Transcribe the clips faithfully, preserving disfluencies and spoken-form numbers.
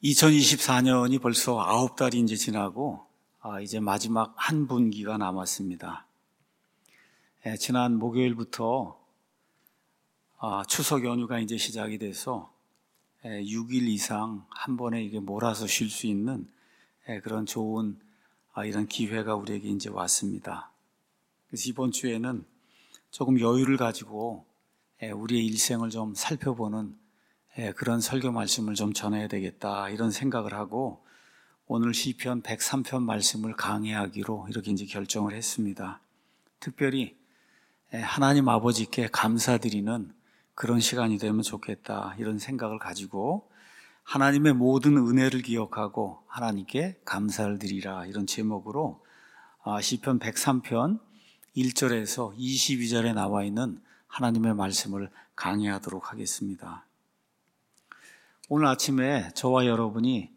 이천이십사 년이 벌써 아홉 달이 이제 지나고 아, 이제 마지막 한 분기가 남았습니다. 예, 지난 목요일부터 아, 추석 연휴가 이제 시작이 돼서 예, 육 일 이상 한 번에 이게 몰아서 쉴 수 있는 예, 그런 좋은 아, 이런 기회가 우리에게 이제 왔습니다. 그래서 이번 주에는 조금 여유를 가지고 예, 우리의 일생을 좀 살펴보는 예, 그런 설교 말씀을 좀 전해야 되겠다 이런 생각을 하고 오늘 시편 백삼 편 말씀을 강해하기로 이렇게 이제 결정을 했습니다. 특별히 예, 하나님 아버지께 감사드리는 그런 시간이 되면 좋겠다 이런 생각을 가지고 하나님의 모든 은혜를 기억하고 하나님께 감사를 드리라 이런 제목으로 시편 백삼 편 일 절에서 이십이 절에 나와 있는 하나님의 말씀을 강해하도록 하겠습니다. 오늘 아침에 저와 여러분이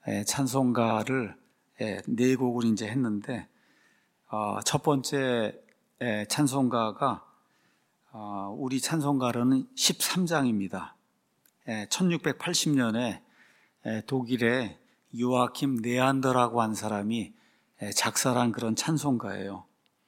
찬송가를 네 곡을 이제 했는데 첫 번째 찬송가가 우리 찬송가로는 십삼 장입니다. 천육백팔십 년에 독일의 요아킴 네안더라고 한 사람이 작사한 그런 찬송가예요.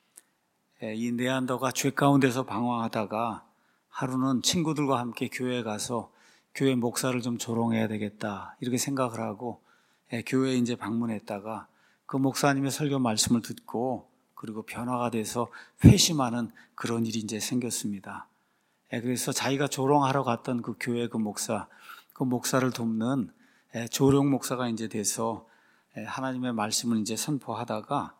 이 네안더가 죄 가운데서 방황하다가 하루는 친구들과 함께 교회에 가서 교회 목사를 좀 조롱해야 되겠다 이렇게 생각을 하고 교회에 이제 방문했다가 그 목사님의 설교 말씀을 듣고 그리고 변화가 돼서 회심하는 그런 일이 이제 생겼습니다. 그래서 자기가 조롱하러 갔던 그 교회 그 목사, 그 목사를 돕는 조롱 목사가 이제 돼서 하나님의 말씀을 이제 선포하다가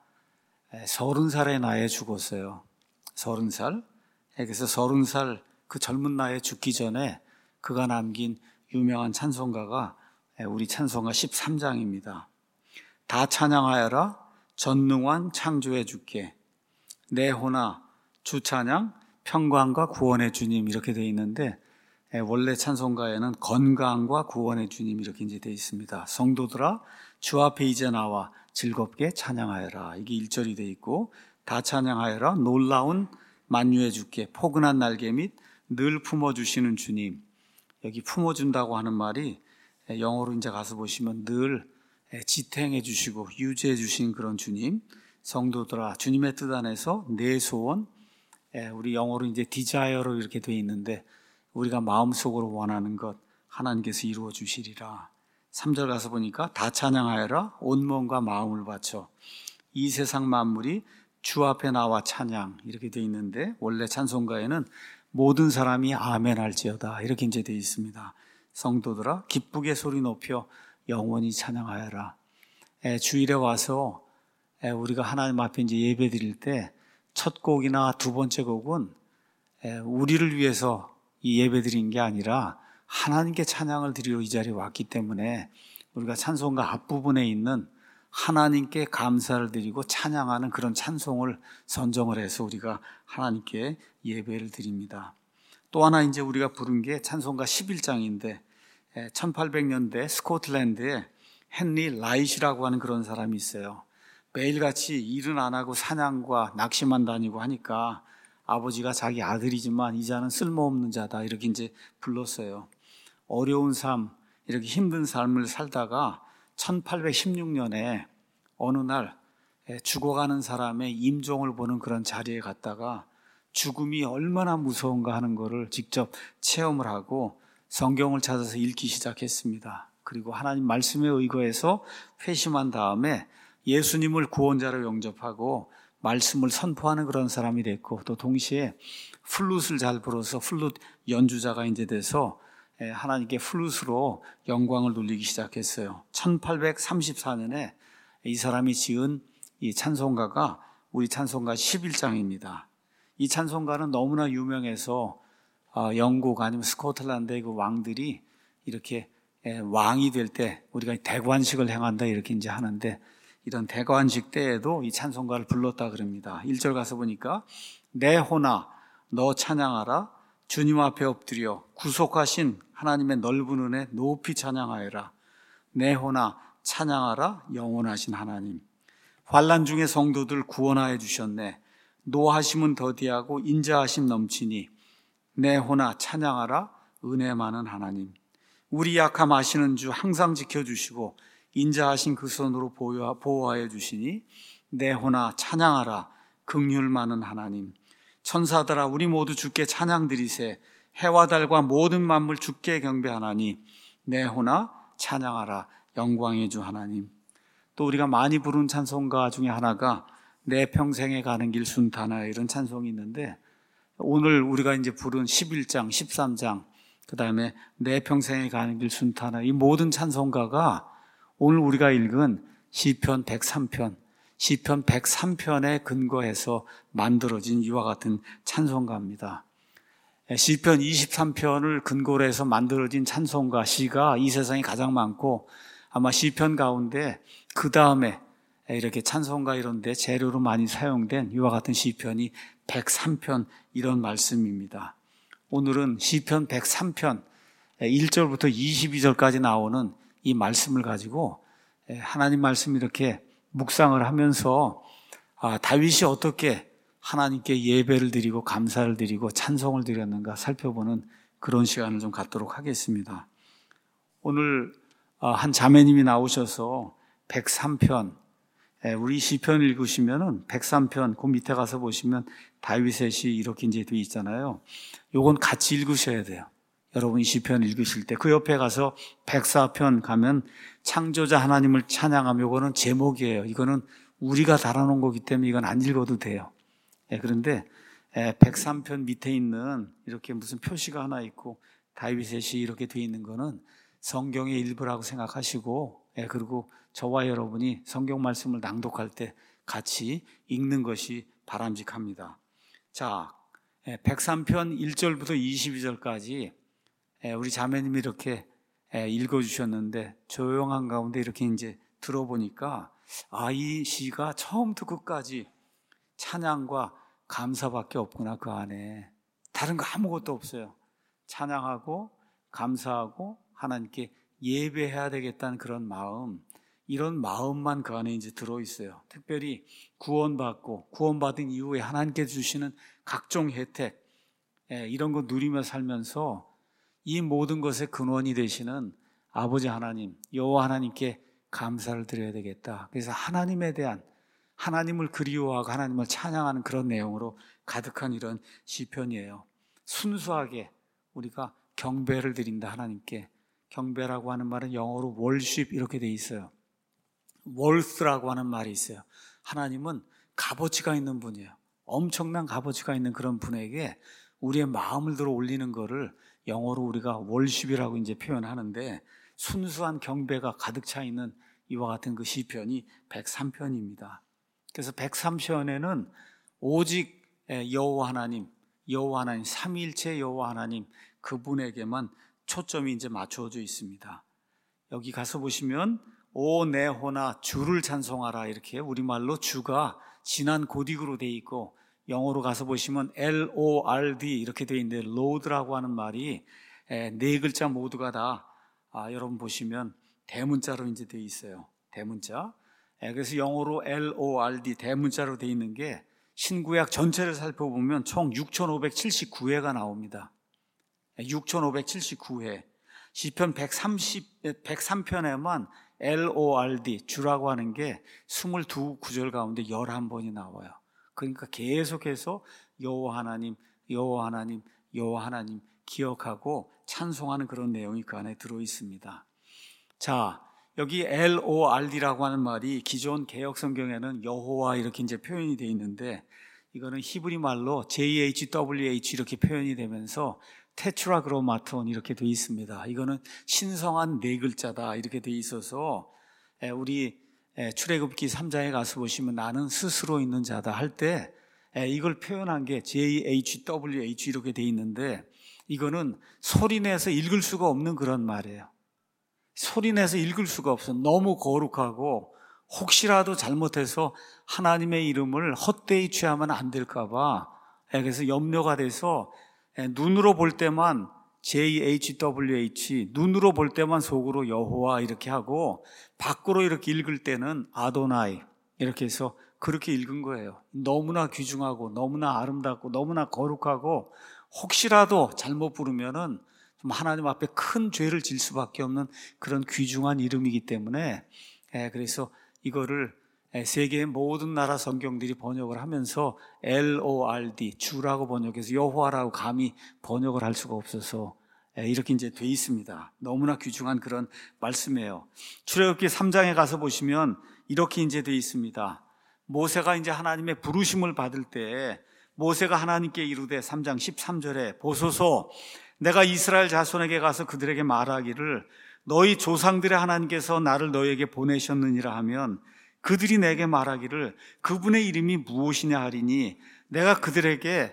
서른 살의 나이에 죽었어요. 서른 살. 그래서 서른 살 그 젊은 나이에 죽기 전에 그가 남긴 유명한 찬송가가 우리 찬송가 십삼 장입니다. 다 찬양하여라 전능한 창조의 주께 내 호나 주 찬양 평강과 구원의 주님 이렇게 되어 있는데 원래 찬송가에는 건강과 구원의 주님 이렇게 이제 되어 있습니다. 성도들아 주 앞에 이제 나와 즐겁게 찬양하여라 이게 일 절이 되어 있고 다 찬양하여라 놀라운 만유의 주께 포근한 날개 및 늘 품어주시는 주님 여기 품어준다고 하는 말이 영어로 이제 가서 보시면 늘 지탱해 주시고 유지해 주신 그런 주님 성도들아 주님의 뜻 안에서 내 소원 우리 영어로 이제 디자이어로 이렇게 되어 있는데 우리가 마음속으로 원하는 것 하나님께서 이루어 주시리라. 삼 절 가서 보니까 다 찬양하여라 온 몸과 마음을 바쳐 이 세상 만물이 주 앞에 나와 찬양 이렇게 되어 있는데 원래 찬송가에는 모든 사람이 아멘 할지어다 이렇게 이제 되어 있습니다. 성도들아 기쁘게 소리 높여 영원히 찬양하여라. 에, 주일에 와서 에, 우리가 하나님 앞에 이제 예배 드릴 때 첫 곡이나 두 번째 곡은 에, 우리를 위해서 이 예배 드린 게 아니라 하나님께 찬양을 드리러 이 자리에 왔기 때문에 우리가 찬송가 앞부분에 있는 하나님께 감사를 드리고 찬양하는 그런 찬송을 선정을 해서 우리가 하나님께 예배를 드립니다. 또 하나 이제 우리가 부른 게 찬송가 십일 장인데 천팔백 년대 스코틀랜드에 헨리 라이시라고 하는 그런 사람이 있어요. 매일같이 일은 안 하고 사냥과 낚시만 다니고 하니까 아버지가 자기 아들이지만 이 자는 쓸모없는 자다 이렇게 이제 불렀어요. 어려운 삶, 이렇게 힘든 삶을 살다가 천팔백십육 년에 어느 날 죽어가는 사람의 임종을 보는 그런 자리에 갔다가 죽음이 얼마나 무서운가 하는 것을 직접 체험을 하고 성경을 찾아서 읽기 시작했습니다. 그리고 하나님 말씀에 의거해서 회심한 다음에 예수님을 구원자로 영접하고 말씀을 선포하는 그런 사람이 됐고 또 동시에 플룻을 잘 불어서 플룻 연주자가 이제 돼서 하나님께 플룻으로 영광을 돌리기 시작했어요. 천팔백삼십사 년에 이 사람이 지은 이 찬송가가 우리 찬송가 십일 장입니다. 이 찬송가는 너무나 유명해서 영국 아니면 스코틀랜드의 그 왕들이 이렇게 왕이 될 때 우리가 대관식을 행한다 이렇게 이제 하는데 이런 대관식 때에도 이 찬송가를 불렀다 그럽니다. 일 절 가서 보니까 내 호나 너 찬양하라 주님 앞에 엎드려 구속하신 하나님의 넓은 은혜 높이 찬양하여라. 내 호나 찬양하라 영원하신 하나님. 환난 중에 성도들 구원하여 주셨네. 노하심은 더디하고 인자하심 넘치니 내 호나 찬양하라 은혜 많은 하나님. 우리 약함 아시는 주 항상 지켜주시고 인자하신 그 손으로 보호하여 주시니 내호나 찬양하라 긍휼 많은 하나님. 천사들아 우리 모두 주께 찬양 드리세. 해와 달과 모든 만물 주께 경배하나니 내호나 찬양하라 영광의 주 하나님. 또 우리가 많이 부른 찬송가 중에 하나가 내 평생에 가는 길 순탄하여 이런 찬송이 있는데, 오늘 우리가 이제 부른 십일 장, 십삼 장, 그 다음에 내 평생에 가는 길 순탄하여, 이 모든 찬송가가 오늘 우리가 읽은 시편 백삼 편, 시편 백삼 편에 근거해서 만들어진 이와 같은 찬송가입니다. 시편 이십삼 편을 근거로 해서 만들어진 찬송가, 시가 이 세상에 가장 많고, 아마 시편 가운데 그 다음에 이렇게 찬송가 이런 데 재료로 많이 사용된 이와 같은 시편이 백삼 편 이런 말씀입니다. 오늘은 시편 백삼 편 일 절부터 이십이 절까지 나오는 이 말씀을 가지고 하나님 말씀 이렇게 묵상을 하면서 아, 다윗이 어떻게 하나님께 예배를 드리고 감사를 드리고 찬송을 드렸는가 살펴보는 그런 시간을 좀 갖도록 하겠습니다. 오늘 한 자매님이 나오셔서 백삼 편, 우리 시편 읽으시면은 백삼 편 그 밑에 가서 보시면 다윗의 시 이렇게 이제 되어 있잖아요. 요건 같이 읽으셔야 돼요. 여러분이 시편 읽으실 때 그 옆에 가서 백사 편 가면 창조자 하나님을 찬양하며, 요거는 제목이에요. 이거는 우리가 달아놓은 거기 때문에 이건 안 읽어도 돼요. 그런데 백삼 편 밑에 있는 이렇게 무슨 표시가 하나 있고 다윗의 시 이렇게 되어 있는 거는 성경의 일부라고 생각하시고, 그리고 저와 여러분이 성경 말씀을 낭독할 때 같이 읽는 것이 바람직합니다. 자, 백삼 편 일 절부터 이십이 절까지 우리 자매님이 이렇게 읽어주셨는데, 조용한 가운데 이렇게 이제 들어보니까 아, 이 시가 처음부터 끝까지 찬양과 감사밖에 없구나. 그 안에 다른 거 아무것도 없어요. 찬양하고 감사하고 하나님께 예배해야 되겠다는 그런 마음, 이런 마음만 그 안에 이제 들어있어요. 특별히 구원받고 구원받은 이후에 하나님께 주시는 각종 혜택, 이런 거 누리며 살면서 이 모든 것의 근원이 되시는 아버지 하나님, 여호와 하나님께 감사를 드려야 되겠다. 그래서 하나님에 대한, 하나님을 그리워하고 하나님을 찬양하는 그런 내용으로 가득한 이런 시편이에요. 순수하게 우리가 경배를 드린다. 하나님께. 경배라고 하는 말은 영어로 worship 이렇게 돼 있어요. worth라고 하는 말이 있어요. 하나님은 값어치가 있는 분이에요. 엄청난 값어치가 있는 그런 분에게 우리의 마음을 들어 올리는 거를 영어로 우리가 worship이라고 이제 표현하는데, 순수한 경배가 가득 차 있는 이와 같은 그 시편이 백삼 편입니다. 그래서 백삼 편에는 오직 여호와 하나님, 여호와 하나님, 삼위일체 여호와 하나님 그분에게만 초점이 이제 맞춰져 있습니다. 여기 가서 보시면 오 네호나 주를 찬송하라, 이렇게 우리말로 주가 진한 고딕으로 돼 있고, 영어로 가서 보시면 엘 오 알 디 이렇게 돼 있는데, Lord라고 하는 말이 네 글자 모두가 다 아, 여러분 보시면 대문자로 이제 돼 있어요. 대문자. 그래서 영어로 엘 오 알 디 대문자로 돼 있는 게 신구약 전체를 살펴보면 총 육천오백칠십구 회가 나옵니다. 육천오백칠십구 회. 시편 백삼십, 백삼 편에만 엘 오 알 디 주라고 하는 게 이십이 구절 가운데 열한 번이 나와요. 그러니까 계속해서 여호와 하나님, 여호와 하나님, 여호와 하나님 기억하고 찬송하는 그런 내용이 그 안에 들어 있습니다. 자, 여기 엘 오 알 디라고 하는 말이 기존 개역 성경에는 여호와 이렇게 이제 표현이 되어 있는데, 이거는 히브리 말로 제이 에이치 더블유 에이치 이렇게 표현이 되면서 테트라그로마톤 이렇게 되어 있습니다. 이거는 신성한 네 글자다 이렇게 되어 있어서, 우리 출애굽기 삼 장에 가서 보시면 나는 스스로 있는 자다 할 때 이걸 표현한 게 제이 에이치 더블유 에이치 이렇게 되어 있는데, 이거는 소리내서 읽을 수가 없는 그런 말이에요. 소리내서 읽을 수가 없어. 너무 거룩하고 혹시라도 잘못해서 하나님의 이름을 헛되이 취하면 안 될까 봐, 그래서 염려가 돼서 눈으로 볼 때만 제이 에이치 더블유 에이치, 눈으로 볼 때만 속으로 여호와 이렇게 하고, 밖으로 이렇게 읽을 때는 아도나이 이렇게 해서 그렇게 읽은 거예요. 너무나 귀중하고 너무나 아름답고 너무나 거룩하고 혹시라도 잘못 부르면은 좀 하나님 앞에 큰 죄를 질 수밖에 없는 그런 귀중한 이름이기 때문에 그래서 이거를 세계의 모든 나라 성경들이 번역을 하면서 엘 오 알 디, 주라고 번역해서 여호와라고 감히 번역을 할 수가 없어서 이렇게 이제 돼 있습니다. 너무나 귀중한 그런 말씀이에요. 출애굽기 삼 장에 가서 보시면 이렇게 이제 돼 있습니다. 모세가 이제 하나님의 부르심을 받을 때 모세가 하나님께 이르되 삼 장 십삼 절에 보소서 내가 이스라엘 자손에게 가서 그들에게 말하기를 너희 조상들의 하나님께서 나를 너희에게 보내셨느니라 하면 그들이 내게 말하기를 그분의 이름이 무엇이냐 하리니 내가 그들에게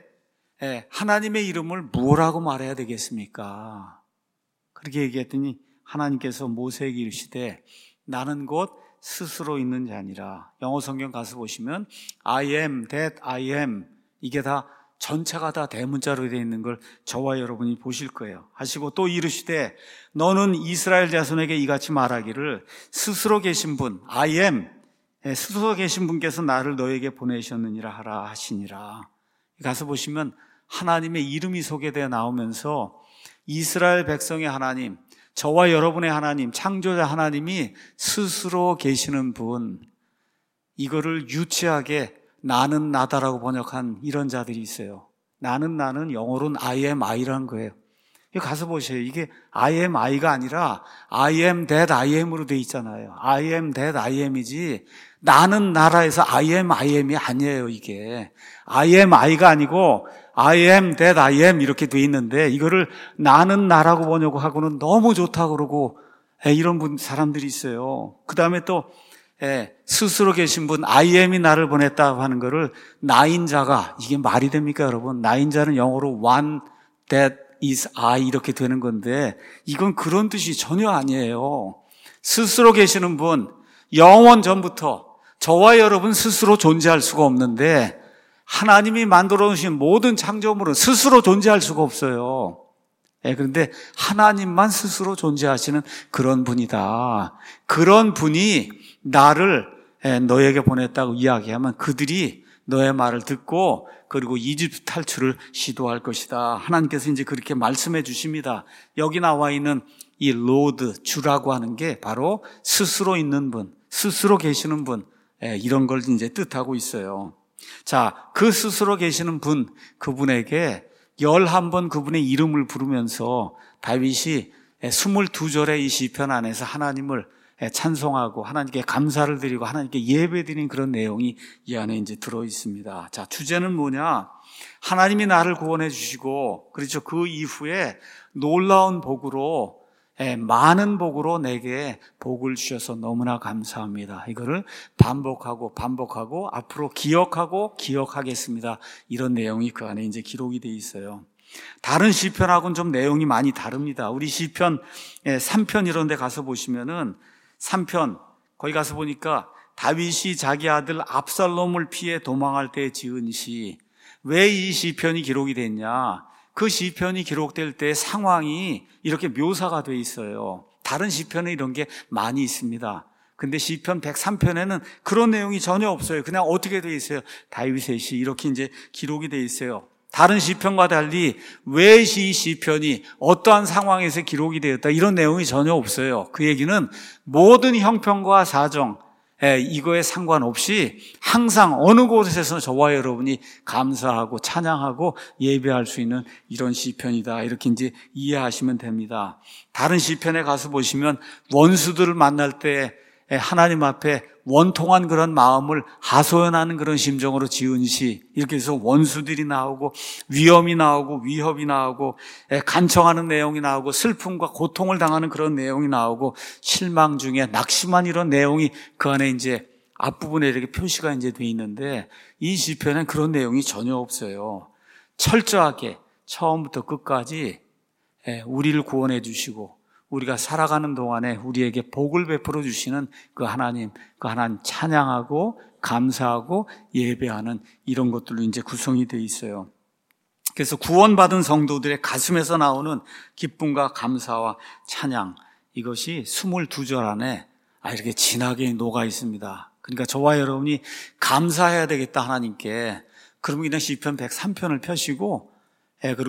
하나님의 이름을 무엇라고 말해야 되겠습니까? 그렇게 얘기했더니 하나님께서 모세에게 이르시되 나는 곧 스스로 있는 자니라. 영어 성경 가서 보시면 I am that I am 이게 다 전체가 다 대문자로 되어 있는 걸 저와 여러분이 보실 거예요. 하시고 또 이르시되 너는 이스라엘 자손에게 이같이 말하기를 스스로 계신 분 I am 스스로 계신 분께서 나를 너에게 보내셨느니라 하라 하시니라. 가서 보시면 하나님의 이름이 소개되어 나오면서 이스라엘 백성의 하나님, 저와 여러분의 하나님, 창조자 하나님이 스스로 계시는 분, 이거를 유치하게 나는 나다라고 번역한 이런 자들이 있어요. 나는 나는 영어로는 I am I라는 거예요. 가서 보세요. 이게 I am I가 아니라 I am that I am으로 돼 있잖아요. I am that I am이지 나는 나라에서 I am I am이 아니에요. 이게 I am I가 아니고 I am that I am 이렇게 돼 있는데 이거를 나는 나라고 번역하고는 너무 좋다고 그러고 이런 분 사람들이 있어요. 그 다음에 또 스스로 계신 분 I am이 나를 보냈다고 하는 거를 나인자가 이게 말이 됩니까 여러분? 나인자는 영어로 one that is I 이렇게 되는 건데 이건 그런 뜻이 전혀 아니에요. 스스로 계시는 분 영원 전부터 저와 여러분 스스로 존재할 수가 없는데 하나님이 만들어 놓으신 모든 창조물은 스스로 존재할 수가 없어요. 예, 그런데 하나님만 스스로 존재하시는 그런 분이다. 그런 분이 나를 예, 너에게 보냈다고 이야기하면 그들이 너의 말을 듣고 그리고 이집트 탈출을 시도할 것이다. 하나님께서 이제 그렇게 말씀해 주십니다. 여기 나와 있는 이 로드, 주라고 하는 게 바로 스스로 있는 분, 스스로 계시는 분, 예, 이런 걸 이제 뜻하고 있어요. 자, 그 스스로 계시는 분, 그분에게 열한 번 그분의 이름을 부르면서 다윗이 스물두 절의 이 시편 안에서 하나님을 찬송하고 하나님께 감사를 드리고 하나님께 예배드리는 그런 내용이 이 안에 이제 들어 있습니다. 자, 주제는 뭐냐? 하나님이 나를 구원해 주시고, 그렇죠. 그 이후에 놀라운 복으로, 많은 복으로 내게 복을 주셔서 너무나 감사합니다. 이거를 반복하고 반복하고 앞으로 기억하고 기억하겠습니다. 이런 내용이 그 안에 이제 기록이 돼 있어요. 다른 시편하고는 좀 내용이 많이 다릅니다. 우리 시편 삼 편 이런 데 가서 보시면은 삼 편 거기 가서 보니까 다윗이 자기 아들 압살롬을 피해 도망할 때 지은 시, 왜 이 시편이 기록이 됐냐? 그 시편이 기록될 때 상황이 이렇게 묘사가 돼 있어요. 다른 시편에 이런 게 많이 있습니다. 근데 시편 백삼 편에는 그런 내용이 전혀 없어요. 그냥 어떻게 돼 있어요? 다윗의 시 이렇게 이제 기록이 돼 있어요. 다른 시편과 달리 왜 이 시편이 어떠한 상황에서 기록이 되었다 이런 내용이 전혀 없어요. 그 얘기는 모든 형편과 사정 이거에 상관없이 항상 어느 곳에서 저와 여러분이 감사하고 찬양하고 예배할 수 있는 이런 시편이다 이렇게 이제 이해하시면 됩니다. 다른 시편에 가서 보시면 원수들을 만날 때 하나님 앞에 원통한 그런 마음을 하소연하는 그런 심정으로 지은 시, 이렇게 해서 원수들이 나오고 위험이 나오고 위협이 나오고 간청하는 내용이 나오고 슬픔과 고통을 당하는 그런 내용이 나오고 실망 중에 낙심한 이런 내용이 그 안에 이제 앞부분에 이렇게 표시가 이제 돼 있는데 이 시편엔 그런 내용이 전혀 없어요. 철저하게 처음부터 끝까지 우리를 구원해 주시고 우리가 살아가는 동안에 우리에게 복을 베풀어 주시는 그 하나님, 그 하나님 찬양하고 감사하고 예배하는 이런 것들로 이제 구성이 되어 있어요. 그래서 구원받은 성도들의 가슴에서 나오는 기쁨과 감사와 찬양, 이것이 스물두 절 안에 이렇게 진하게 녹아 있습니다. 그러니까 저와 여러분이 감사해야 되겠다 하나님께. 그러면 그냥 시편 백삼 편을 펴시고, 그리고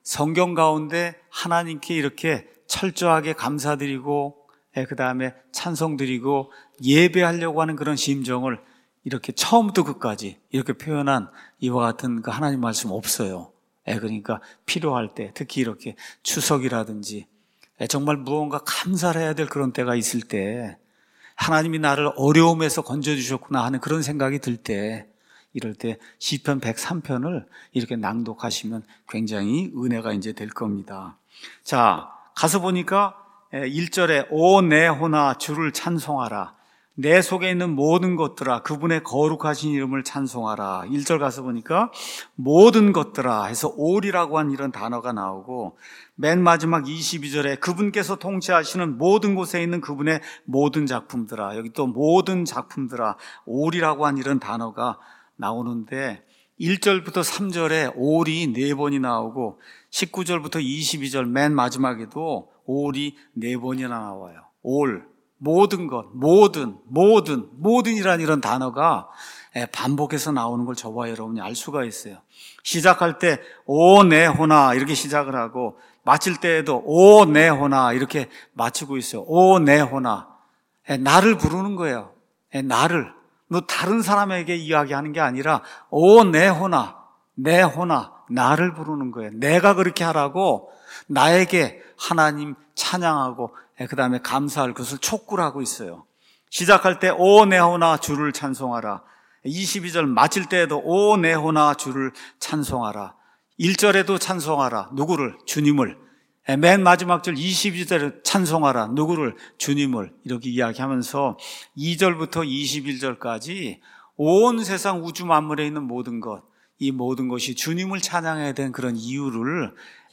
성경 가운데 하나님께 이렇게 철저하게 감사드리고 그 다음에 찬송드리고 예배하려고 하는 그런 심정을 이렇게 처음부터 끝까지 이렇게 표현한 이와 같은 그 하나님 말씀 없어요. 그러니까 필요할 때, 특히 이렇게 추석이라든지 정말 무언가 감사를 해야 될 그런 때가 있을 때, 하나님이 나를 어려움에서 건져주셨구나 하는 그런 생각이 들 때, 이럴 때 시편 백삼 편을 이렇게 낭독하시면 굉장히 은혜가 이제 될 겁니다. 자, 가서 보니까 일 절에 오 내 혼아 주를 찬송하라. 내 속에 있는 모든 것들아 그분의 거룩하신 이름을 찬송하라. 일 절 가서 보니까 모든 것들아 해서 올이라고 한 이런 단어가 나오고, 맨 마지막 이십이 절에 그분께서 통치하시는 모든 곳에 있는 그분의 모든 작품들아, 여기 또 모든 작품들아 올이라고 한 이런 단어가 나오는데, 일 절부터 삼 절에 올이 네 번이 나오고 십구 절부터 이십이 절 맨 마지막에도 올이 네 번이나 나와요. 올, 모든 것, 모든, 모든, 모든이란 이런 단어가 반복해서 나오는 걸 저와 여러분이 알 수가 있어요. 시작할 때 오 내 혼아 이렇게 시작을 하고, 마칠 때에도 오 내 혼아 이렇게 마치고 있어요. 오 내 혼아, 나를 부르는 거예요. 나를, 뭐 다른 사람에게 이야기하는 게 아니라 오 내 혼아, 내 혼아, 나를 부르는 거예요. 내가 그렇게 하라고 나에게 하나님 찬양하고 그 다음에 감사할 것을 촉구를 하고 있어요. 시작할 때 오 내 혼아 주를 찬송하라. 이십이 절 마칠 때에도 오 내 혼아 주를 찬송하라. 일 절에도 찬송하라. 누구를? 주님을. 맨 마지막 절 이십이 절에 찬송하라. 누구를? 주님을. 이렇게 이야기하면서 이 절부터 이십일 절까지 온 세상 우주 만물에 있는 모든 것, 이 모든 것이 주님을 찬양해야 되는 그런 이유를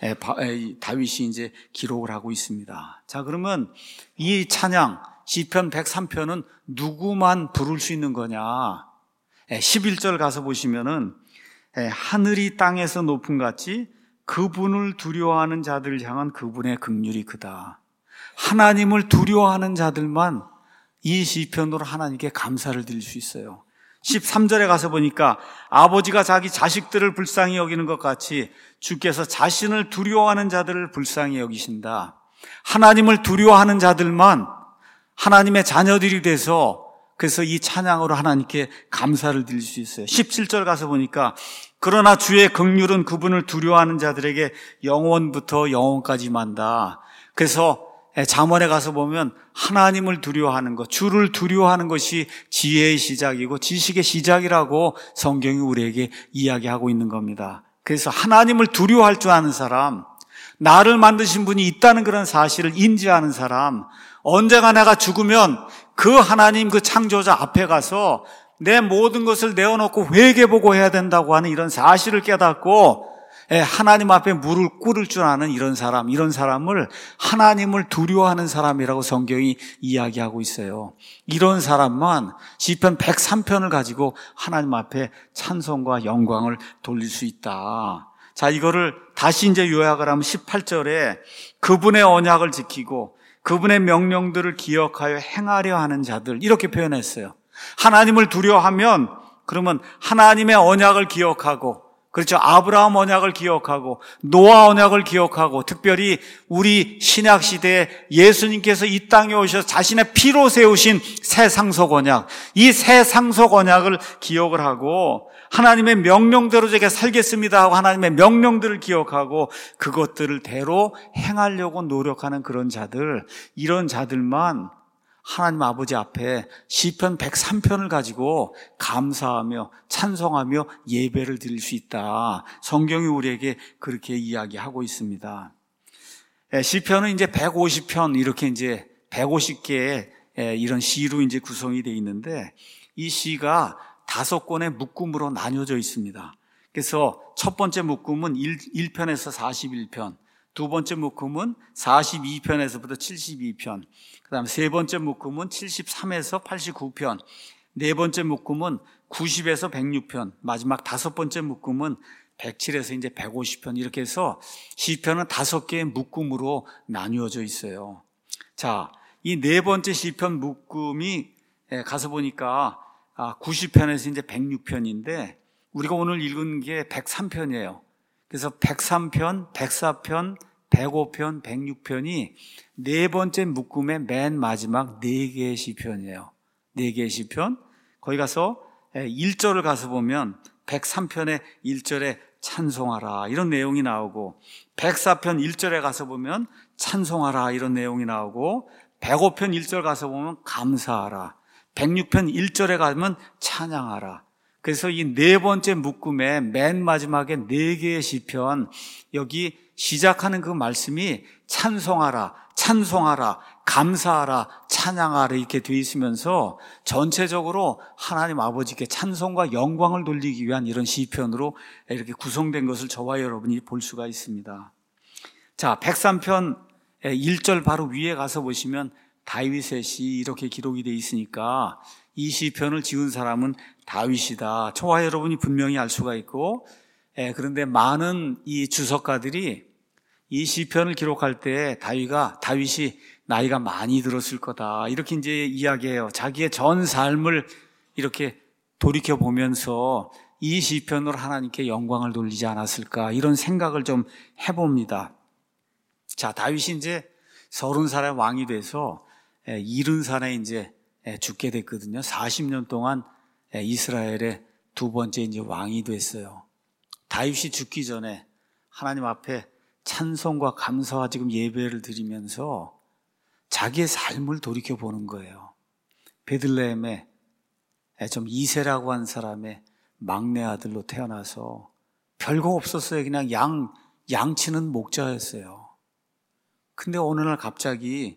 다윗이 이제 기록을 하고 있습니다. 자, 그러면 이 찬양 시편 백삼 편은 누구만 부를 수 있는 거냐? 십일 절 가서 보시면은 하늘이 땅에서 높음 같이 그분을 두려워하는 자들을 향한 그분의 긍휼이 크다. 하나님을 두려워하는 자들만 이 시편으로 하나님께 감사를 드릴 수 있어요. 십삼 절에 가서 보니까 아버지가 자기 자식들을 불쌍히 여기는 것 같이 주께서 자신을 두려워하는 자들을 불쌍히 여기신다. 하나님을 두려워하는 자들만 하나님의 자녀들이 돼서, 그래서 이 찬양으로 하나님께 감사를 드릴 수 있어요. 십칠 절 가서 보니까 그러나 주의 긍휼은 그분을 두려워하는 자들에게 영원부터 영원까지 만다. 그래서 잠언에 가서 보면 하나님을 두려워하는 것, 주를 두려워하는 것이 지혜의 시작이고 지식의 시작이라고 성경이 우리에게 이야기하고 있는 겁니다. 그래서 하나님을 두려워할 줄 아는 사람, 나를 만드신 분이 있다는 그런 사실을 인지하는 사람, 언제가 내가 죽으면 그 하나님, 그 창조자 앞에 가서 내 모든 것을 내어놓고 회개보고 해야 된다고 하는 이런 사실을 깨닫고 하나님 앞에 무릎 꿇을 줄 아는 이런 사람, 이런 사람을 하나님을 두려워하는 사람이라고 성경이 이야기하고 있어요. 이런 사람만 시편 백삼 편을 가지고 하나님 앞에 찬송과 영광을 돌릴 수 있다. 자, 이거를 다시 이제 요약을 하면 십팔 절에 그분의 언약을 지키고 그분의 명령들을 기억하여 행하려 하는 자들, 이렇게 표현했어요. 하나님을 두려워하면 그러면 하나님의 언약을 기억하고, 그렇죠, 아브라함 언약을 기억하고 노아 언약을 기억하고, 특별히 우리 신약 시대에 예수님께서 이 땅에 오셔서 자신의 피로 세우신 새 상속 언약, 이 새 상속 언약을 기억을 하고 하나님의 명령대로 제가 살겠습니다 하고 하나님의 명령들을 기억하고 그것들을 대로 행하려고 노력하는 그런 자들, 이런 자들만 하나님 아버지 앞에 시편 백삼 편을 가지고 감사하며 찬송하며 예배를 드릴 수 있다. 성경이 우리에게 그렇게 이야기하고 있습니다. 시편은 이제 백오십 편, 이렇게 이제 백오십 개의 이런 시로 이제 구성이 되어 있는데, 이 시가 다섯 권의 묶음으로 나뉘어져 있습니다. 그래서 첫 번째 묶음은 일 편에서 사십일 편, 두 번째 묶음은 사십이 편에서부터 칠십이 편, 그 다음 세 번째 묶음은 칠십삼에서 팔십구 편, 네 번째 묶음은 구십에서 백육 편, 마지막 다섯 번째 묶음은 백칠에서 이제 백오십 편, 이렇게 해서 시편은 다섯 개의 묶음으로 나뉘어져 있어요. 자, 이 네 번째 시편 묶음이 가서 보니까 구십 편에서 이제 백육 편인데 우리가 오늘 읽은 게 백삼 편이에요. 그래서 백삼 편, 백사 편, 백오 편, 백육 편이 네 번째 묶음의 맨 마지막 네 개의 시편이에요. 네 개의 시편. 거기 가서 일 절을 가서 보면 백삼 편의 일 절에 찬송하라 이런 내용이 나오고, 백사 편 일 절에 가서 보면 찬송하라 이런 내용이 나오고, 백오 편 일 절 가서 보면 감사하라, 백육 편 일 절에 가면 찬양하라. 그래서 이 네 번째 묶음의 맨 마지막에 네 개의 시편, 여기 시작하는 그 말씀이 찬송하라, 찬송하라, 감사하라, 찬양하라 이렇게 되어 있으면서 전체적으로 하나님 아버지께 찬송과 영광을 돌리기 위한 이런 시편으로 이렇게 구성된 것을 저와 여러분이 볼 수가 있습니다. 자, 백삼 편 일 절 바로 위에 가서 보시면 다윗의 시 이렇게 기록이 되어 있으니까 이 시편을 지은 사람은 다윗이다. 저와 여러분이 분명히 알 수가 있고, 예, 그런데 많은 이 주석가들이 이 시편을 기록할 때 다윗가, 다윗이 나이가 많이 들었을 거다 이렇게 이제 이야기해요. 자기의 전 삶을 이렇게 돌이켜 보면서 이 시편으로 하나님께 영광을 돌리지 않았을까 이런 생각을 좀 해봅니다. 자, 다윗이 이제 서른 살에 왕이 돼서 일흔 살에 이제 죽게 됐거든요. 사십 년 동안 이스라엘의 두 번째 이제 왕이 됐어요. 다윗이 죽기 전에 하나님 앞에 찬송과 감사와 지금 예배를 드리면서 자기의 삶을 돌이켜 보는 거예요. 베들레헴에 좀 이세라고 한 사람의 막내 아들로 태어나서 별거 없었어요. 그냥 양, 양치는 목자였어요. 근데 어느 날 갑자기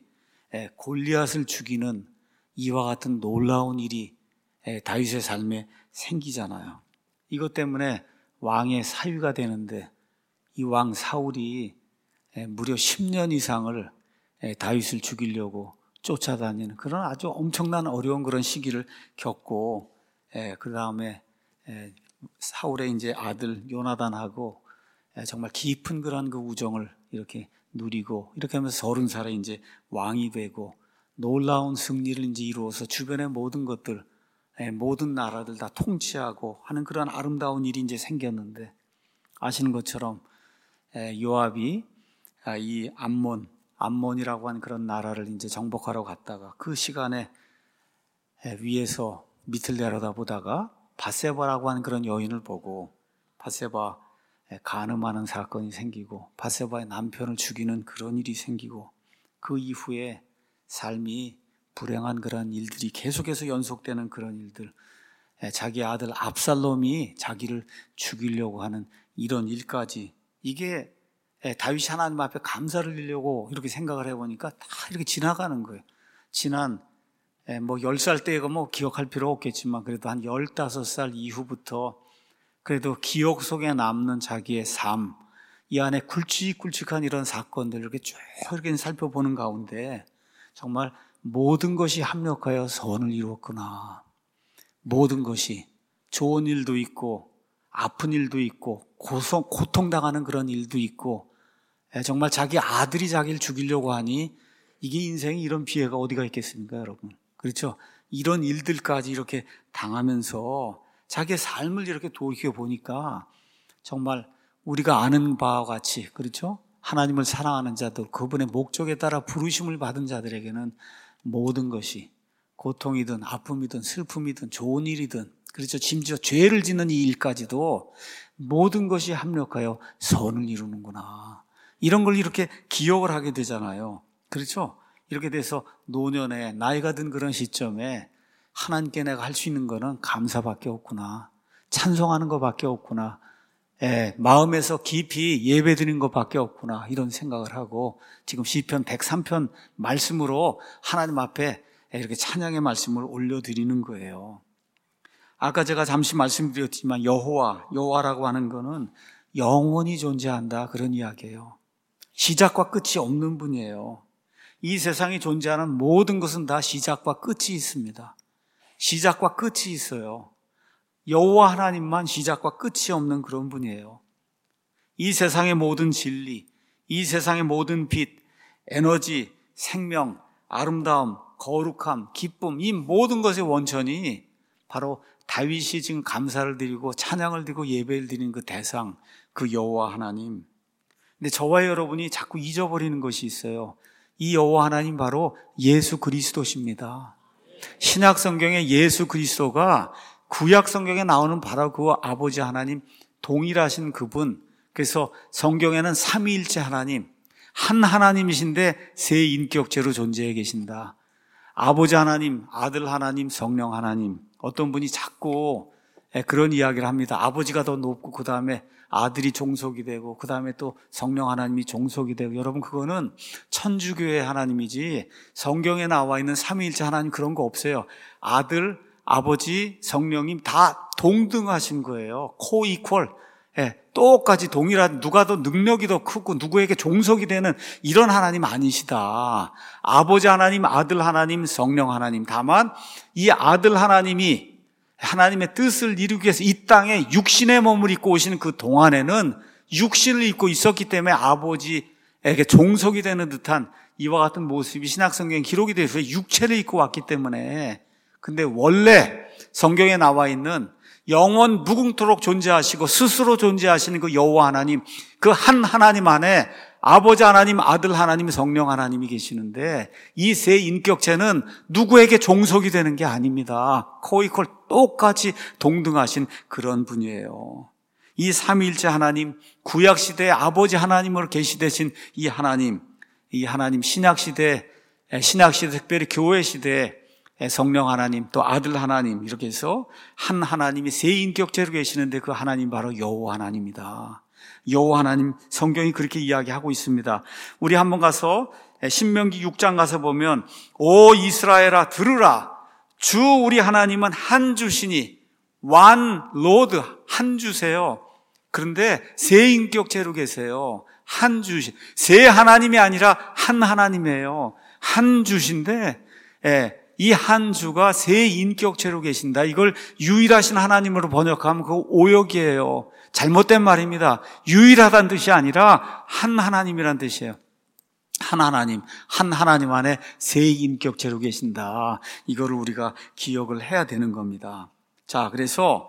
골리앗을 죽이는 이와 같은 놀라운 일이 다윗의 삶에 생기잖아요. 이것 때문에 왕의 사위가 되는데 이 왕 사울이 무려 십 년 이상을 다윗을 죽이려고 쫓아다니는 그런 아주 엄청난 어려운 그런 시기를 겪고, 그 다음에 사울의 이제 아들 요나단하고 정말 깊은 그런 그 우정을 이렇게 누리고, 이렇게 하면서 서른 살에 이제 왕이 되고 놀라운 승리를 이제 이루어서 주변의 모든 것들, 모든 나라들 다 통치하고 하는 그런 아름다운 일이 이제 생겼는데, 아시는 것처럼 요압이 이 암몬, 암몬이라고 하는 그런 나라를 이제 정복하러 갔다가 그 시간에 위에서 밑을 내려다보다가 밧세바라고 하는 그런 여인을 보고 밧세바 간음하는 사건이 생기고 밧세바의 남편을 죽이는 그런 일이 생기고, 그 이후에 삶이 불행한 그런 일들이 계속해서 연속되는 그런 일들, 자기 아들 압살롬이 자기를 죽이려고 하는 이런 일까지, 이게 다윗이 하나님 앞에 감사를 드리려고 이렇게 생각을 해보니까 다 이렇게 지나가는 거예요. 지난 뭐 열 살 때가 뭐 기억할 필요 없겠지만 그래도 한 열다섯 살 이후부터 그래도 기억 속에 남는 자기의 삶, 이 안에 굵직굵직한 이런 사건들 이렇게 쭉 이렇게 살펴보는 가운데 정말 모든 것이 합력하여 선을 이루었구나. 모든 것이, 좋은 일도 있고 아픈 일도 있고 고통, 고통당하는 그런 일도 있고, 정말 자기 아들이 자기를 죽이려고 하니 이게 인생에 이런 피해가 어디가 있겠습니까, 여러분? 그렇죠? 이런 일들까지 이렇게 당하면서 자기의 삶을 이렇게 돌이켜 보니까 정말 우리가 아는 바와 같이, 그렇죠? 하나님을 사랑하는 자들, 그분의 목적에 따라 부르심을 받은 자들에게는 모든 것이 고통이든 아픔이든 슬픔이든 좋은 일이든, 그렇죠? 심지어 죄를 짓는 이 일까지도 모든 것이 합력하여 선을 이루는구나. 이런 걸 이렇게 기억을 하게 되잖아요. 그렇죠? 이렇게 돼서 노년에 나이가 든 그런 시점에 하나님께 내가 할 수 있는 거는 감사밖에 없구나. 찬송하는 것밖에 없구나. 예, 마음에서 깊이 예배드리는 것밖에 없구나. 이런 생각을 하고 지금 시편 백삼 편 말씀으로 하나님 앞에 이렇게 찬양의 말씀을 올려드리는 거예요. 아까 제가 잠시 말씀드렸지만 여호와, 여호와라고 하는 거는 영원히 존재한다, 그런 이야기예요. 시작과 끝이 없는 분이에요. 이 세상에 존재하는 모든 것은 다 시작과 끝이 있습니다. 시작과 끝이 있어요. 여호와 하나님만 시작과 끝이 없는 그런 분이에요. 이 세상의 모든 진리, 이 세상의 모든 빛, 에너지, 생명, 아름다움, 거룩함, 기쁨, 이 모든 것의 원천이 바로 다윗이 지금 감사를 드리고 찬양을 드리고 예배를 드리는 그 대상, 그 여호와 하나님. 근데 저와 여러분이 자꾸 잊어버리는 것이 있어요. 이 여호와 하나님 바로 예수 그리스도십니다. 신약 성경에 예수 그리스도가 구약 성경에 나오는 바로 그 아버지 하나님, 동일하신 그분. 그래서 성경에는 삼위일체 하나님, 한 하나님이신데 세 인격체로 존재해 계신다. 아버지 하나님, 아들 하나님, 성령 하나님. 어떤 분이 자꾸 그런 이야기를 합니다. 아버지가 더 높고 그 다음에 아들이 종속이 되고 그 다음에 또 성령 하나님이 종속이 되고. 여러분, 그거는 천주교의 하나님이지 성경에 나와 있는 삼위일체 하나님 그런 거 없어요. 아들, 아버지, 성령님 다 동등하신 거예요. 코이퀄. 예, 똑같이 동일한, 누가 더 능력이 더 크고 누구에게 종속이 되는 이런 하나님 아니시다. 아버지 하나님, 아들 하나님, 성령 하나님. 다만 이 아들 하나님이 하나님의 뜻을 이루기 위해서 이 땅에 육신의 몸을 입고 오시는 그 동안에는 육신을 입고 있었기 때문에 아버지에게 종속이 되는 듯한 이와 같은 모습이 신약 성경에 기록이 되어 있어요. 육체를 입고 왔기 때문에. 근데 원래 성경에 나와 있는 영원 무궁토록 존재하시고 스스로 존재하시는 그 여호와 하나님, 그 한 하나님 안에 아버지 하나님, 아들 하나님, 성령 하나님이 계시는데 이 세 인격체는 누구에게 종속이 되는 게 아닙니다. 코이퀄 똑같이 동등하신 그런 분이에요. 이 삼위일체 하나님, 구약시대의 아버지 하나님으로 계시되신 이 하나님, 이 하나님 신약시대, 신약시대 특별히 교회시대에 성령 하나님, 또 아들 하나님, 이렇게 해서 한 하나님이 세 인격체로 계시는데 그 하나님 바로 여호와 하나님입니다. 여호와 하나님, 성경이 그렇게 이야기하고 있습니다. 우리 한번 가서 신명기 육 장 가서 보면 오 이스라엘아 들으라, 주 우리 하나님은 한 주시니, one Lord, 한 주세요. 그런데 세 인격체로 계세요. 한 주시, 세 하나님이 아니라 한 하나님이에요. 한 주신데 예, 이 한 주가 세 인격체로 계신다. 이걸 유일하신 하나님으로 번역하면 그거 오역이에요. 잘못된 말입니다. 유일하다는 뜻이 아니라 한 하나님이란 뜻이에요. 한 하나님, 한 하나님 안에 세 인격체로 계신다. 이거를 우리가 기억을 해야 되는 겁니다. 자, 그래서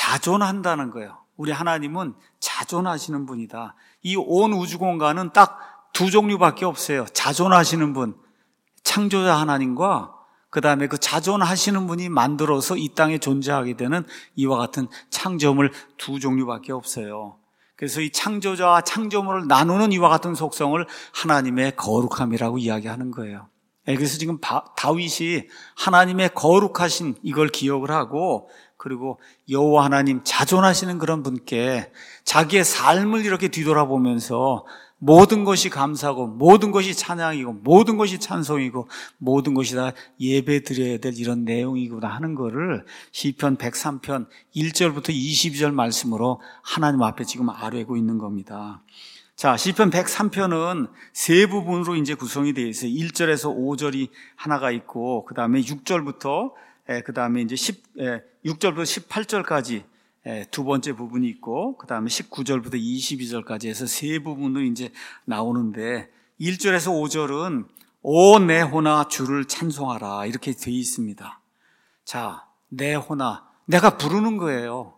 자존한다는 거예요. 우리 하나님은 자존하시는 분이다. 이 온 우주 공간은 딱 두 종류밖에 없어요. 자존하시는 분, 창조자 하나님과 그 다음에 그 자존하시는 분이 만들어서 이 땅에 존재하게 되는 이와 같은 창조물 두 종류밖에 없어요. 그래서 이 창조자와 창조물을 나누는 이와 같은 속성을 하나님의 거룩함이라고 이야기하는 거예요. 그래서 지금 다윗이 하나님의 거룩하신 이걸 기억을 하고, 그리고 여호와 하나님 자존하시는 그런 분께 자기의 삶을 이렇게 뒤돌아보면서 모든 것이 감사고 모든 것이 찬양이고 모든 것이 찬송이고 모든 것이 다 예배 드려야 될 이런 내용이구나 하는 거를 시편 백삼 편 일 절부터 이십이 절 말씀으로 하나님 앞에 지금 아뢰고 있는 겁니다. 자, 시편 백삼 편은 세 부분으로 이제 구성이 되어 있어요. 일 절에서 오 절이 하나가 있고, 그 다음에 육 절부터, 그 다음에 이제 십, 육 절부터 십팔 절까지 두 번째 부분이 있고, 그 다음에 십구 절부터 이십이 절까지 해서 세 부분으로 이제 나오는데, 일 절에서 오 절은 오 내 혼아 주를 찬송하라 이렇게 되어 있습니다. 자, 내 혼아, 내가 부르는 거예요.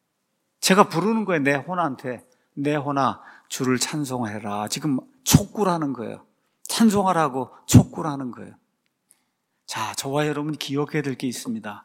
제가 부르는 거예요. 내 혼한테. 내 혼아 주를 찬송해라. 지금 촉구라는 거예요. 찬송하라고 촉구라는 거예요. 자, 저와 여러분 기억해야 될 게 있습니다.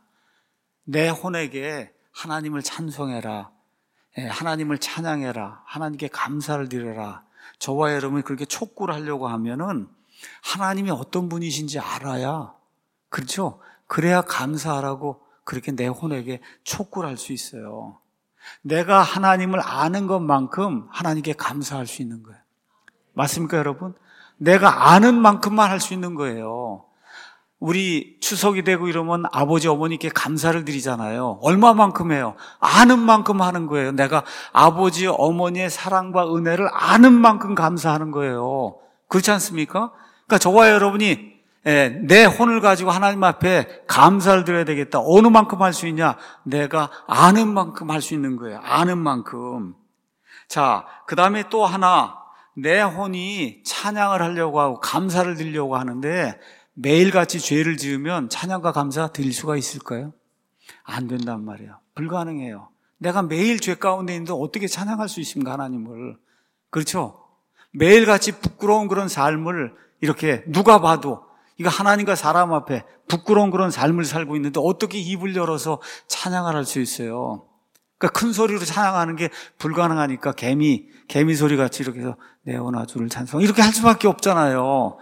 내 혼에게 하나님을 찬송해라. 하나님을 찬양해라. 하나님께 감사를 드려라. 저와 여러분이 그렇게 촉구를 하려고 하면은 하나님이 어떤 분이신지 알아야, 그렇죠? 그래야 감사하라고 그렇게 내 혼에게 촉구를 할 수 있어요. 내가 하나님을 아는 것만큼 하나님께 감사할 수 있는 거예요. 맞습니까, 여러분? 내가 아는 만큼만 할 수 있는 거예요. 우리 추석이 되고 이러면 아버지, 어머니께 감사를 드리잖아요. 얼마만큼 해요? 아는 만큼 하는 거예요. 내가 아버지, 어머니의 사랑과 은혜를 아는 만큼 감사하는 거예요. 그렇지 않습니까? 그러니까 저와 여러분이 내 혼을 가지고 하나님 앞에 감사를 드려야 되겠다. 어느 만큼 할 수 있냐? 내가 아는 만큼 할 수 있는 거예요. 아는 만큼. 자, 그 다음에 또 하나, 내 혼이 찬양을 하려고 하고 감사를 드리려고 하는데 매일같이 죄를 지으면 찬양과 감사 드릴 수가 있을까요? 안 된단 말이에요. 불가능해요. 내가 매일 죄 가운데 있는데 어떻게 찬양할 수 있습니까, 하나님을? 그렇죠? 매일같이 부끄러운 그런 삶을 이렇게 누가 봐도 이거 하나님과 사람 앞에 부끄러운 그런 삶을 살고 있는데 어떻게 입을 열어서 찬양을 할 수 있어요? 그러니까 큰 소리로 찬양하는 게 불가능하니까 개미, 개미 소리같이 이렇게 해서 내 혼아 주를 찬송 이렇게 할 수밖에 없잖아요.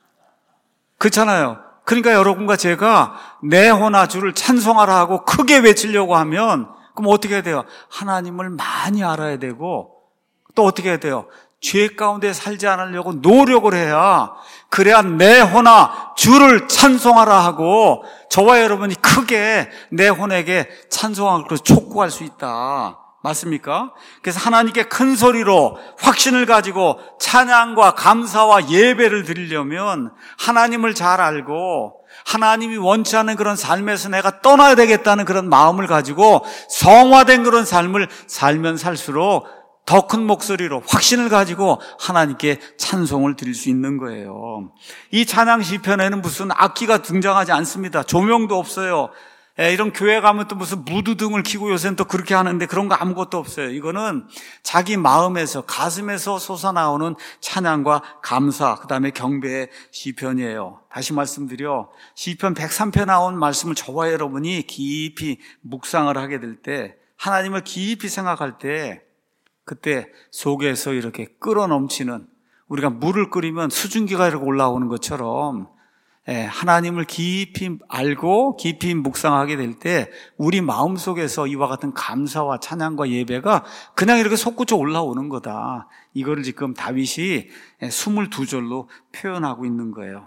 그렇잖아요. 그러니까 여러분과 제가 내 혼아 주를 찬송하라 하고 크게 외치려고 하면 그럼 어떻게 해야 돼요? 하나님을 많이 알아야 되고 또 어떻게 해야 돼요? 죄 가운데 살지 않으려고 노력을 해야 그래야 내 혼아 주를 찬송하라 하고 저와 여러분이 크게 내 혼에게 찬송하고 촉구할 수 있다. 맞습니까? 그래서 하나님께 큰 소리로 확신을 가지고 찬양과 감사와 예배를 드리려면 하나님을 잘 알고 하나님이 원치 않는 그런 삶에서 내가 떠나야 되겠다는 그런 마음을 가지고 성화된 그런 삶을 살면 살수록 더 큰 목소리로 확신을 가지고 하나님께 찬송을 드릴 수 있는 거예요. 이 찬양 시편에는 무슨 악기가 등장하지 않습니다. 조명도 없어요. 예, 이런 교회 가면 또 무슨 무드등을 켜고 요새는 또 그렇게 하는데 그런 거 아무것도 없어요. 이거는 자기 마음에서 가슴에서 솟아나오는 찬양과 감사 그다음에 경배의 시편이에요. 다시 말씀드려 시편 백삼 편 나온 말씀을 저와 여러분이 깊이 묵상을 하게 될 때 하나님을 깊이 생각할 때 그때 속에서 이렇게 끓어넘치는 우리가 물을 끓이면 수증기가 이렇게 올라오는 것처럼 예, 하나님을 깊이 알고 깊이 묵상하게 될 때 우리 마음속에서 이와 같은 감사와 찬양과 예배가 그냥 이렇게 솟구쳐 올라오는 거다. 이거를 지금 다윗이 이십이 절로 표현하고 있는 거예요.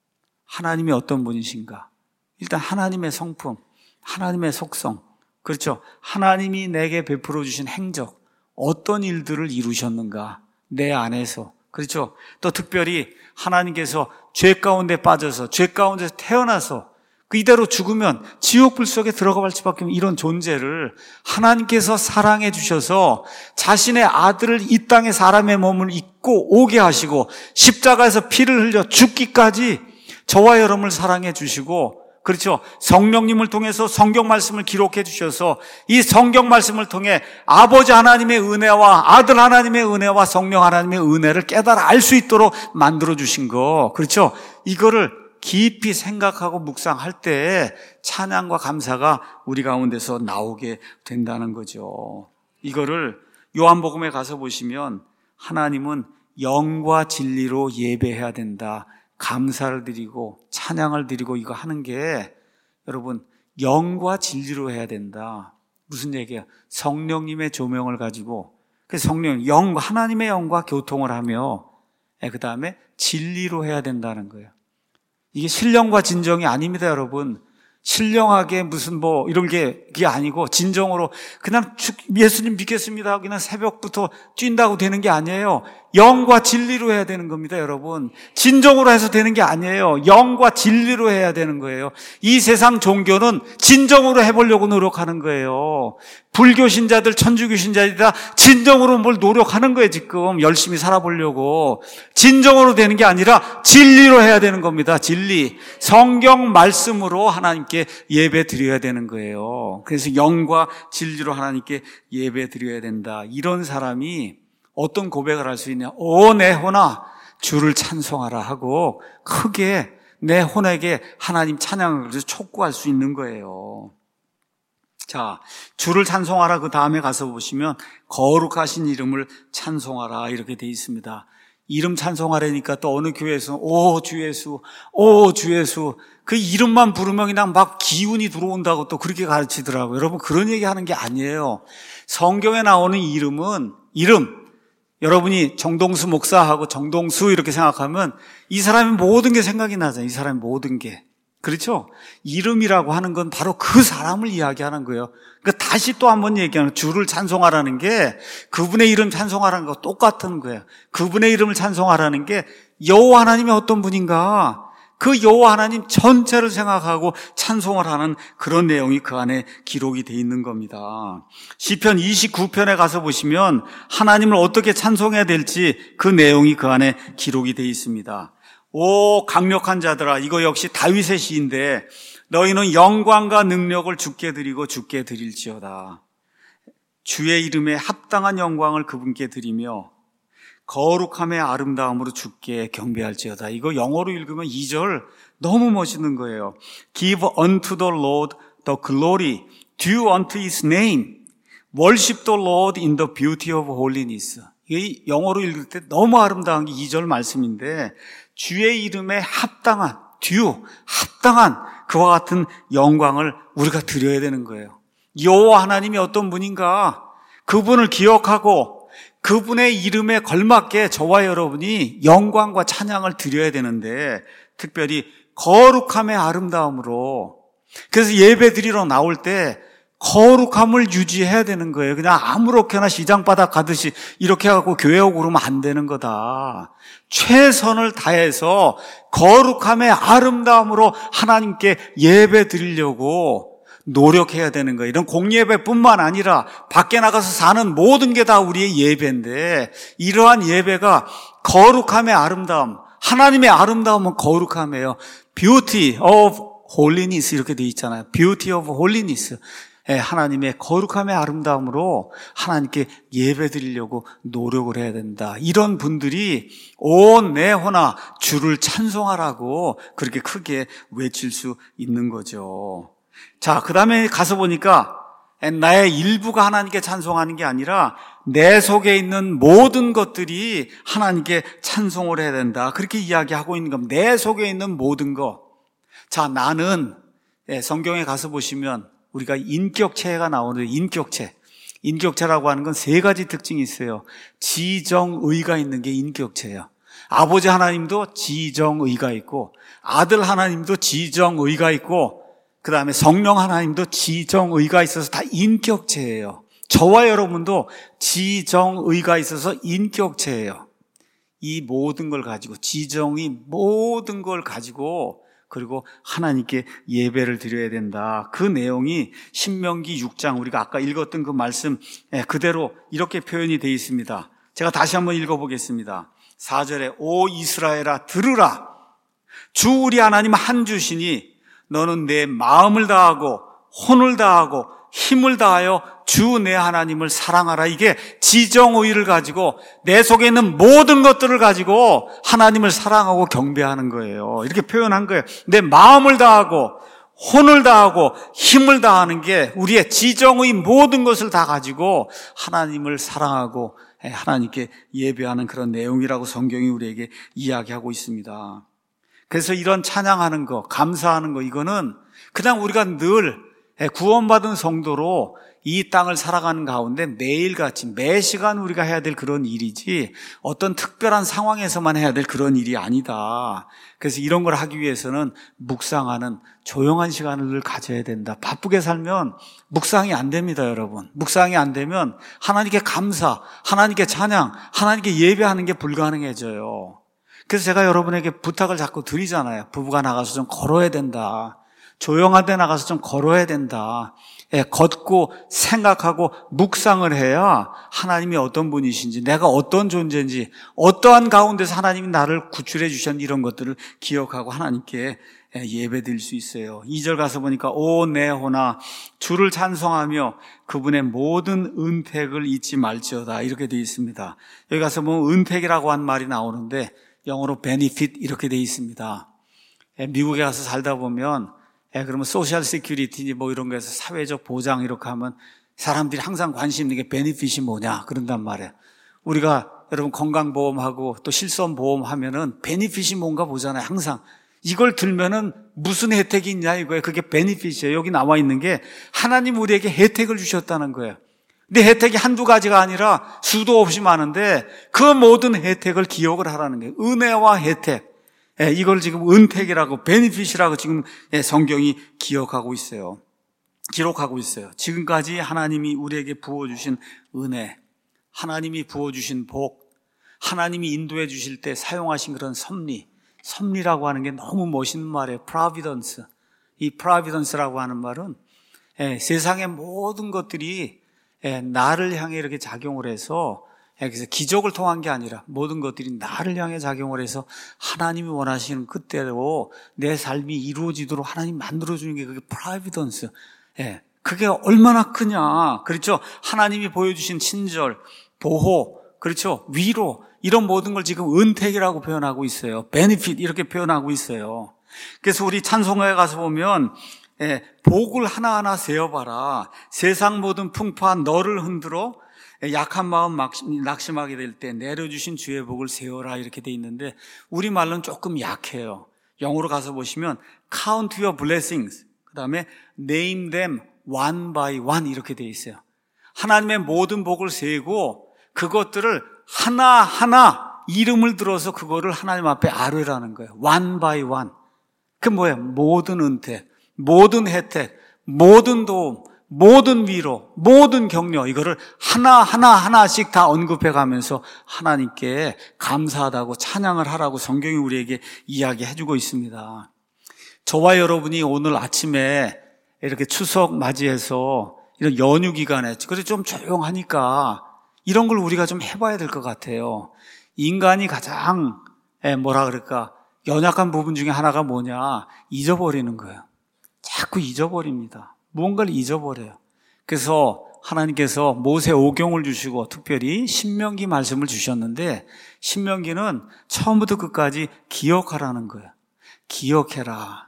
하나님이 어떤 분이신가? 일단 하나님의 성품, 하나님의 속성, 그렇죠? 하나님이 내게 베풀어 주신 행적, 어떤 일들을 이루셨는가? 내 안에서. 그렇죠? 또 특별히 하나님께서 죄 가운데 빠져서 죄 가운데서 태어나서 그 이대로 죽으면 지옥불 속에 들어갈 수밖에 없는 이런 존재를 하나님께서 사랑해 주셔서 자신의 아들을 이 땅에 사람의 몸을 입고 오게 하시고 십자가에서 피를 흘려 죽기까지 저와 여러분을 사랑해 주시고 그렇죠. 성령님을 통해서 성경 말씀을 기록해 주셔서 이 성경 말씀을 통해 아버지 하나님의 은혜와 아들 하나님의 은혜와 성령 하나님의 은혜를 깨달아 알 수 있도록 만들어 주신 거. 그렇죠. 이거를 깊이 생각하고 묵상할 때 찬양과 감사가 우리 가운데서 나오게 된다는 거죠. 이거를 요한복음에 가서 보시면 하나님은 영과 진리로 예배해야 된다. 감사를 드리고 찬양을 드리고 이거 하는 게 여러분 영과 진리로 해야 된다. 무슨 얘기야? 성령님의 조명을 가지고 그래서 성령, 영, 하나님의 영과 교통을 하며 그 다음에 진리로 해야 된다는 거예요. 이게 신령과 진정이 아닙니다, 여러분. 신령하게 무슨 뭐 이런 게 그게 아니고 진정으로 그냥 예수님 믿겠습니다 하고 그냥 새벽부터 뛴다고 되는 게 아니에요. 영과 진리로 해야 되는 겁니다, 여러분. 진정으로 해서 되는 게 아니에요. 영과 진리로 해야 되는 거예요. 이 세상 종교는 진정으로 해보려고 노력하는 거예요. 불교 신자들, 천주교 신자들이 다 진정으로 뭘 노력하는 거예요, 지금. 열심히 살아보려고. 진정으로 되는 게 아니라 진리로 해야 되는 겁니다, 진리. 성경 말씀으로 하나님께 예배 드려야 되는 거예요. 그래서 영과 진리로 하나님께 예배 드려야 된다. 이런 사람이 어떤 고백을 할 수 있냐? 오, 내 혼아, 주를 찬송하라 하고 크게 내 혼에게 하나님 찬양을 촉구할 수 있는 거예요. 자, 주를 찬송하라 그 다음에 가서 보시면 거룩하신 이름을 찬송하라 이렇게 돼 있습니다. 이름 찬송하라니까 또 어느 교회에서 오, 주 예수, 오, 주 예수 그 이름만 부르면 그냥 막 기운이 들어온다고 또 그렇게 가르치더라고요. 여러분 그런 얘기 하는 게 아니에요. 성경에 나오는 이름은 이름 여러분이 정동수 목사하고 정동수 이렇게 생각하면 이 사람의 모든 게 생각이 나잖아요. 이 사람의 모든 게. 그렇죠? 이름이라고 하는 건 바로 그 사람을 이야기하는 거예요. 그러니까 다시 또 한번 얘기하는 주를 찬송하라는 게 그분의 이름 찬송하라는 거 똑같은 거예요. 그분의 이름을 찬송하라는 게 여호와 하나님이 어떤 분인가 그 여호와 하나님 전체를 생각하고 찬송을 하는 그런 내용이 그 안에 기록이 돼 있는 겁니다. 시편 이십구 편에 가서 보시면 하나님을 어떻게 찬송해야 될지 그 내용이 그 안에 기록이 돼 있습니다. 오 강력한 자들아, 이거 역시 다윗의 시인데 너희는 영광과 능력을 주께 드리고 주께 드릴지어다. 주의 이름에 합당한 영광을 그분께 드리며 거룩함의 아름다움으로 주께 경배할지어다. 이거 영어로 읽으면 이 절 너무 멋있는 거예요. Give unto the Lord the glory due unto His name. Worship the Lord in the beauty of holiness. 이 영어로 읽을 때 너무 아름다운 게 이 절 말씀인데, 주의 이름에 합당한, due, 합당한 그와 같은 영광을 우리가 드려야 되는 거예요. 여호와 하나님이 어떤 분인가, 그분을 기억하고 그분의 이름에 걸맞게 저와 여러분이 영광과 찬양을 드려야 되는데, 특별히 거룩함의 아름다움으로. 그래서 예배 드리러 나올 때 거룩함을 유지해야 되는 거예요. 그냥 아무렇게나 시장바닥 가듯이 이렇게 하고 교회 오고 그러면 안 되는 거다. 최선을 다해서 거룩함의 아름다움으로 하나님께 예배 드리려고 노력해야 되는 거예요. 이런 공예배뿐만 아니라 밖에 나가서 사는 모든 게 다 우리의 예배인데, 이러한 예배가 거룩함의 아름다움, 하나님의 아름다움은 거룩함이에요. Beauty of holiness 이렇게 돼 있잖아요. Beauty of holiness. 하나님의 거룩함의 아름다움으로 하나님께 예배 드리려고 노력을 해야 된다. 이런 분들이 온 내 혼아 주를 찬송하라고 그렇게 크게 외칠 수 있는 거죠. 자, 그 다음에 가서 보니까 나의 일부가 하나님께 찬송하는 게 아니라 내 속에 있는 모든 것들이 하나님께 찬송을 해야 된다. 그렇게 이야기하고 있는 겁니다. 내 속에 있는 모든 것. 자, 나는 성경에 가서 보시면 우리가 인격체가 나오는데, 인격체. 인격체라고 하는 건 세 가지 특징이 있어요. 지정의가 있는 게 인격체예요. 아버지 하나님도 지정의가 있고, 아들 하나님도 지정의가 있고, 그 다음에 성령 하나님도 지정의가 있어서 다 인격체예요. 저와 여러분도 지정의가 있어서 인격체예요. 이 모든 걸 가지고, 지정의 모든 걸 가지고 그리고 하나님께 예배를 드려야 된다. 그 내용이 신명기 육 장, 우리가 아까 읽었던 그 말씀 그대로 이렇게 표현이 되어 있습니다. 제가 다시 한번 읽어보겠습니다. 사 절에 오 이스라엘아 들으라. 주 우리 하나님 한 주시니 너는 내 마음을 다하고 혼을 다하고 힘을 다하여 주 내 하나님을 사랑하라. 이게 지정의를 가지고 내 속에 있는 모든 것들을 가지고 하나님을 사랑하고 경배하는 거예요. 이렇게 표현한 거예요. 내 마음을 다하고 혼을 다하고 힘을 다하는 게 우리의 지정의 모든 것을 다 가지고 하나님을 사랑하고 하나님께 예배하는 그런 내용이라고 성경이 우리에게 이야기하고 있습니다. 그래서 이런 찬양하는 거, 감사하는 거, 이거는 그냥 우리가 늘 구원받은 성도로 이 땅을 살아가는 가운데 매일같이 매 시간 우리가 해야 될 그런 일이지 어떤 특별한 상황에서만 해야 될 그런 일이 아니다. 그래서 이런 걸 하기 위해서는 묵상하는 조용한 시간을 가져야 된다. 바쁘게 살면 묵상이 안 됩니다, 여러분. 묵상이 안 되면 하나님께 감사, 하나님께 찬양, 하나님께 예배하는 게 불가능해져요. 그래서 제가 여러분에게 부탁을 자꾸 드리잖아요. 부부가 나가서 좀 걸어야 된다. 조용한 데 나가서 좀 걸어야 된다. 예, 걷고 생각하고 묵상을 해야 하나님이 어떤 분이신지, 내가 어떤 존재인지, 어떠한 가운데서 하나님이 나를 구출해 주셨는지 이런 것들을 기억하고 하나님께 예배 드릴 수 있어요. 이 절 가서 보니까 오 내 혼아 주를 찬송하며 그분의 모든 은택을 잊지 말지어다 이렇게 되어 있습니다. 여기 가서 보면 은택이라고 한 말이 나오는데 영어로 benefit 이렇게 되어 있습니다. 미국에 가서 살다 보면 예, 그러면 소셜 시큐리티 뭐 이런 거에서 사회적 보장 이렇게 하면 사람들이 항상 관심 있는 게 베니핏이 뭐냐 그런단 말이에요. 우리가 여러분 건강보험하고 또 실손보험 하면은 베니핏이 뭔가 보잖아요. 항상 이걸 들면은 무슨 혜택이 있냐 이거예요. 그게 베니핏이에요. 여기 나와 있는 게 하나님 우리에게 혜택을 주셨다는 거예요. 근데 혜택이 한두 가지가 아니라 수도 없이 많은데 그 모든 혜택을 기억을 하라는 거예요. 은혜와 혜택. 이걸 지금 은택이라고 베니핏이라고 지금 성경이 기억하고 있어요. 기록하고 있어요. 지금까지 하나님이 우리에게 부어주신 은혜, 하나님이 부어주신 복, 하나님이 인도해 주실 때 사용하신 그런 섭리, 섭리라고 하는 게 너무 멋있는 말이에요. providence. 이 providence라고 하는 말은 세상의 모든 것들이 나를 향해 이렇게 작용을 해서 그래서 기적을 통한 게 아니라 모든 것들이 나를 향해 작용을 해서 하나님이 원하시는 그때로 내 삶이 이루어지도록 하나님 만들어주는 게 그게 프로비던스. 예, 그게 얼마나 크냐. 그렇죠. 하나님이 보여주신 친절, 보호, 그렇죠. 위로, 이런 모든 걸 지금 은택이라고 표현하고 있어요. 베니핏 이렇게 표현하고 있어요. 그래서 우리 찬송가에 가서 보면 예, 복을 하나하나 세어봐라. 세상 모든 풍파한 너를 흔들어 약한 마음 낙심하게 될 때 내려주신 주의 복을 세워라 이렇게 돼 있는데 우리말로는 조금 약해요. 영어로 가서 보시면 count your blessings, 그 다음에 name them one by one 이렇게 돼 있어요. 하나님의 모든 복을 세고 그것들을 하나하나 이름을 들어서 그거를 하나님 앞에 아뢰라는 거예요. one by one. 그 뭐예요? 모든 은택, 모든 혜택, 모든 도움, 모든 위로, 모든 격려, 이거를 하나하나 하나씩 다 언급해 가면서 하나님께 감사하다고 찬양을 하라고 성경이 우리에게 이야기해 주고 있습니다. 저와 여러분이 오늘 아침에 이렇게 추석 맞이해서 이런 연휴 기간에 그래서 좀 조용하니까 이런 걸 우리가 좀 해봐야 될 것 같아요. 인간이 가장 뭐라 그럴까 연약한 부분 중에 하나가 뭐냐, 잊어버리는 거예요. 자꾸 잊어버립니다. 무언가를 잊어버려요. 그래서 하나님께서 모세 오경을 주시고 특별히 신명기 말씀을 주셨는데 신명기는 처음부터 끝까지 기억하라는 거예요. 기억해라,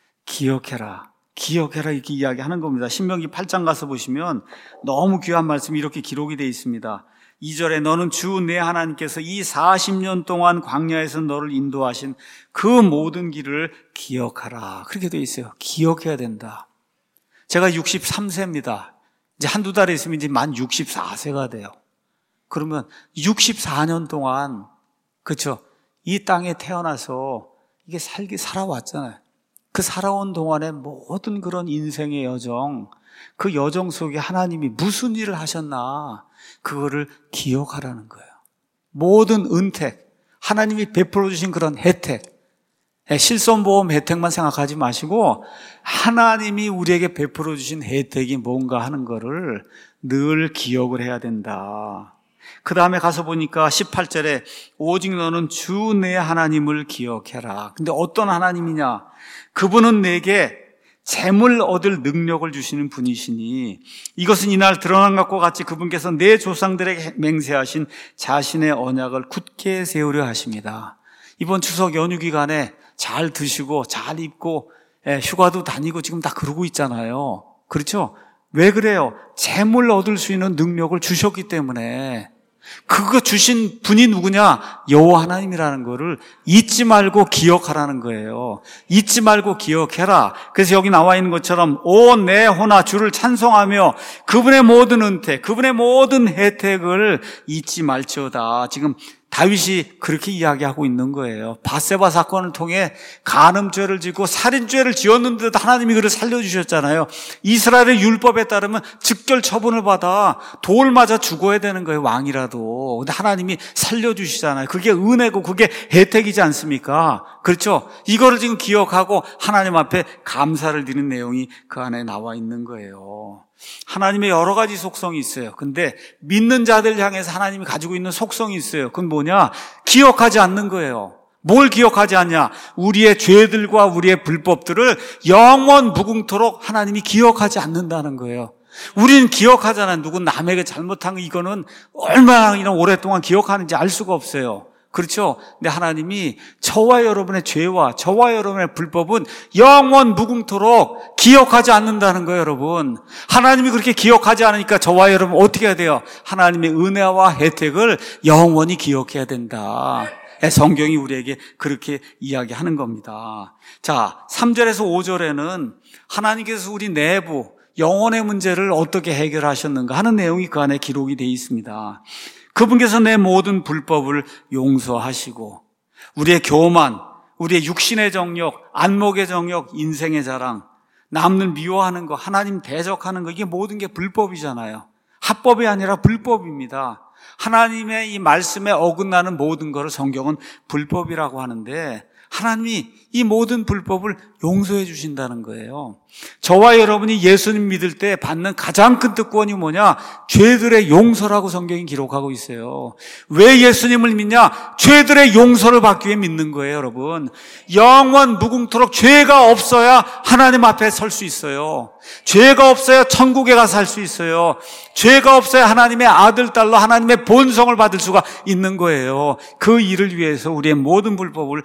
기억해라, 기억해라 이렇게 이야기하는 겁니다. 신명기 팔 장 가서 보시면 너무 귀한 말씀이 이렇게 기록이 되어 있습니다. 이 절에 너는 주 내 하나님께서 이 사십 년 동안 광야에서 너를 인도하신 그 모든 길을 기억하라. 그렇게 되어 있어요. 기억해야 된다. 제가 육십삼 세입니다. 이제 한두 달에 있으면 이제 만 육십사 세가 돼요. 그러면 육십사 년 동안, 그렇죠? 이 땅에 태어나서 이게 살기, 살아왔잖아요. 그 살아온 동안에 모든 그런 인생의 여정, 그 여정 속에 하나님이 무슨 일을 하셨나, 그거를 기억하라는 거예요. 모든 은택, 하나님이 베풀어 주신 그런 혜택, 실손보험 혜택만 생각하지 마시고 하나님이 우리에게 베풀어 주신 혜택이 뭔가 하는 거를 늘 기억을 해야 된다. 그 다음에 가서 보니까 십팔 절에 오직 너는 주 내 하나님을 기억해라. 근데 어떤 하나님이냐? 그분은 내게 재물 얻을 능력을 주시는 분이시니 이것은 이날 드러난 것과 같이 그분께서 내 조상들에게 맹세하신 자신의 언약을 굳게 세우려 하십니다. 이번 추석 연휴 기간에 잘 드시고 잘 입고 휴가도 다니고 지금 다 그러고 있잖아요. 그렇죠? 왜 그래요? 재물 얻을 수 있는 능력을 주셨기 때문에. 그거 주신 분이 누구냐? 여호와 하나님이라는 거를 잊지 말고 기억하라는 거예요. 잊지 말고 기억해라. 그래서 여기 나와 있는 것처럼 오 내 혼아 주를 찬송하며 그분의 모든 은택, 그분의 모든 혜택을 잊지 말지어다. 지금 다윗이 그렇게 이야기하고 있는 거예요. 밧세바 사건을 통해 간음죄를 짓고 살인죄를 지었는데도 하나님이 그를 살려주셨잖아요. 이스라엘의 율법에 따르면 즉결 처분을 받아 돌 맞아 죽어야 되는 거예요, 왕이라도. 근데 하나님이 살려주시잖아요. 그게 은혜고 그게 혜택이지 않습니까? 그렇죠? 이거를 지금 기억하고 하나님 앞에 감사를 드리는 내용이 그 안에 나와 있는 거예요. 하나님의 여러 가지 속성이 있어요. 근데 믿는 자들 향해서 하나님이 가지고 있는 속성이 있어요. 그건 뭐냐? 기억하지 않는 거예요. 뭘 기억하지 않냐? 우리의 죄들과 우리의 불법들을 영원 무궁토록 하나님이 기억하지 않는다는 거예요. 우리는 기억하잖아요. 누군 남에게 잘못한 거 이거는 얼마나 이런 오랫동안 기억하는지 알 수가 없어요. 그렇죠? 근데 하나님이 저와 여러분의 죄와 저와 여러분의 불법은 영원 무궁토록 기억하지 않는다는 거예요, 여러분. 하나님이 그렇게 기억하지 않으니까 저와 여러분 어떻게 해야 돼요? 하나님의 은혜와 혜택을 영원히 기억해야 된다. 성경이 우리에게 그렇게 이야기하는 겁니다. 자, 삼 절에서 오 절에는 하나님께서 우리 내부 영혼의 문제를 어떻게 해결하셨는가 하는 내용이 그 안에 기록이 되어 있습니다. 그분께서 내 모든 불법을 용서하시고 우리의 교만, 우리의 육신의 정욕, 안목의 정욕, 인생의 자랑, 남을 미워하는 거, 하나님 대적하는 거, 이게 모든 게 불법이잖아요. 합법이 아니라 불법입니다. 하나님의 이 말씀에 어긋나는 모든 것을 성경은 불법이라고 하는데 하나님이 이 모든 불법을 용서해 주신다는 거예요. 저와 여러분이 예수님 믿을 때 받는 가장 큰 특권이 뭐냐? 죄들의 용서라고 성경이 기록하고 있어요. 왜 예수님을 믿냐? 죄들의 용서를 받기 위해 믿는 거예요, 여러분. 영원 무궁토록 죄가 없어야 하나님 앞에 설 수 있어요. 죄가 없어야 천국에 가서 살 수 있어요. 죄가 없어야 하나님의 아들, 딸로 하나님의 본성을 받을 수가 있는 거예요. 그 일을 위해서 우리의 모든 불법을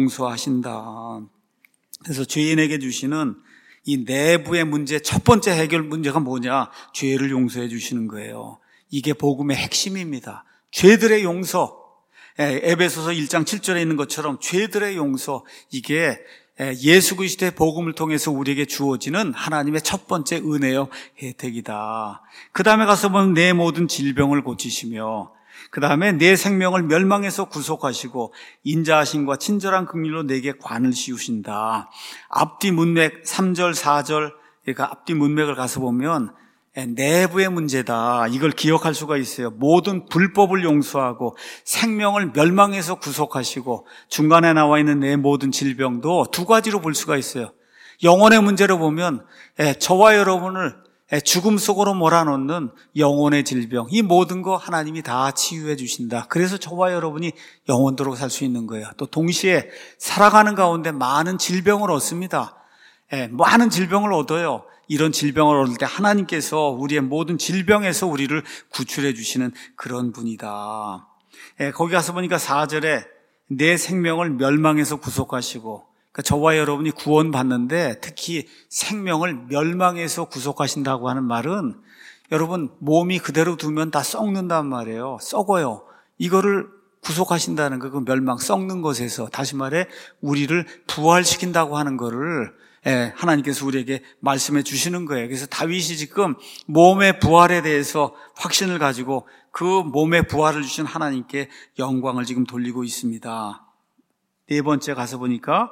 용서하신다. 그래서 죄인에게 주시는 이 내부의 문제, 첫 번째 해결 문제가 뭐냐? 죄를 용서해 주시는 거예요. 이게 복음의 핵심입니다. 죄들의 용서. 에베소서 일 장 칠 절에 있는 것처럼 죄들의 용서, 이게 예수 그리스도의 복음을 통해서 우리에게 주어지는 하나님의 첫 번째 은혜요 혜택이다. 그 다음에 가서 보면 내 모든 질병을 고치시며, 그 다음에 내 생명을 멸망에서 구속하시고 인자하심과 친절한 긍휼로 내게 관을 씌우신다. 앞뒤 문맥 삼 절 사 절, 그러니까 앞뒤 문맥을 가서 보면 내부의 문제다, 이걸 기억할 수가 있어요. 모든 불법을 용서하고 생명을 멸망에서 구속하시고, 중간에 나와 있는 내 모든 질병도 두 가지로 볼 수가 있어요. 영혼의 문제로 보면 저와 여러분을 죽음 속으로 몰아넣는 영혼의 질병, 이 모든 거 하나님이 다 치유해 주신다. 그래서 저와 여러분이 영원토록 살 수 있는 거예요. 또 동시에 살아가는 가운데 많은 질병을 얻습니다. 많은 질병을 얻어요. 이런 질병을 얻을 때 하나님께서 우리의 모든 질병에서 우리를 구출해 주시는 그런 분이다. 거기 가서 보니까 사 절에 내 생명을 멸망에서 구속하시고, 그러니까 저와 여러분이 구원받는데 특히 생명을 멸망에서 구속하신다고 하는 말은, 여러분 몸이 그대로 두면 다 썩는단 말이에요. 썩어요. 이거를 구속하신다는 거, 그 멸망, 썩는 것에서, 다시 말해 우리를 부활시킨다고 하는 거를 하나님께서 우리에게 말씀해 주시는 거예요. 그래서 다윗이 지금 몸의 부활에 대해서 확신을 가지고 그 몸의 부활을 주신 하나님께 영광을 지금 돌리고 있습니다. 네 번째 가서 보니까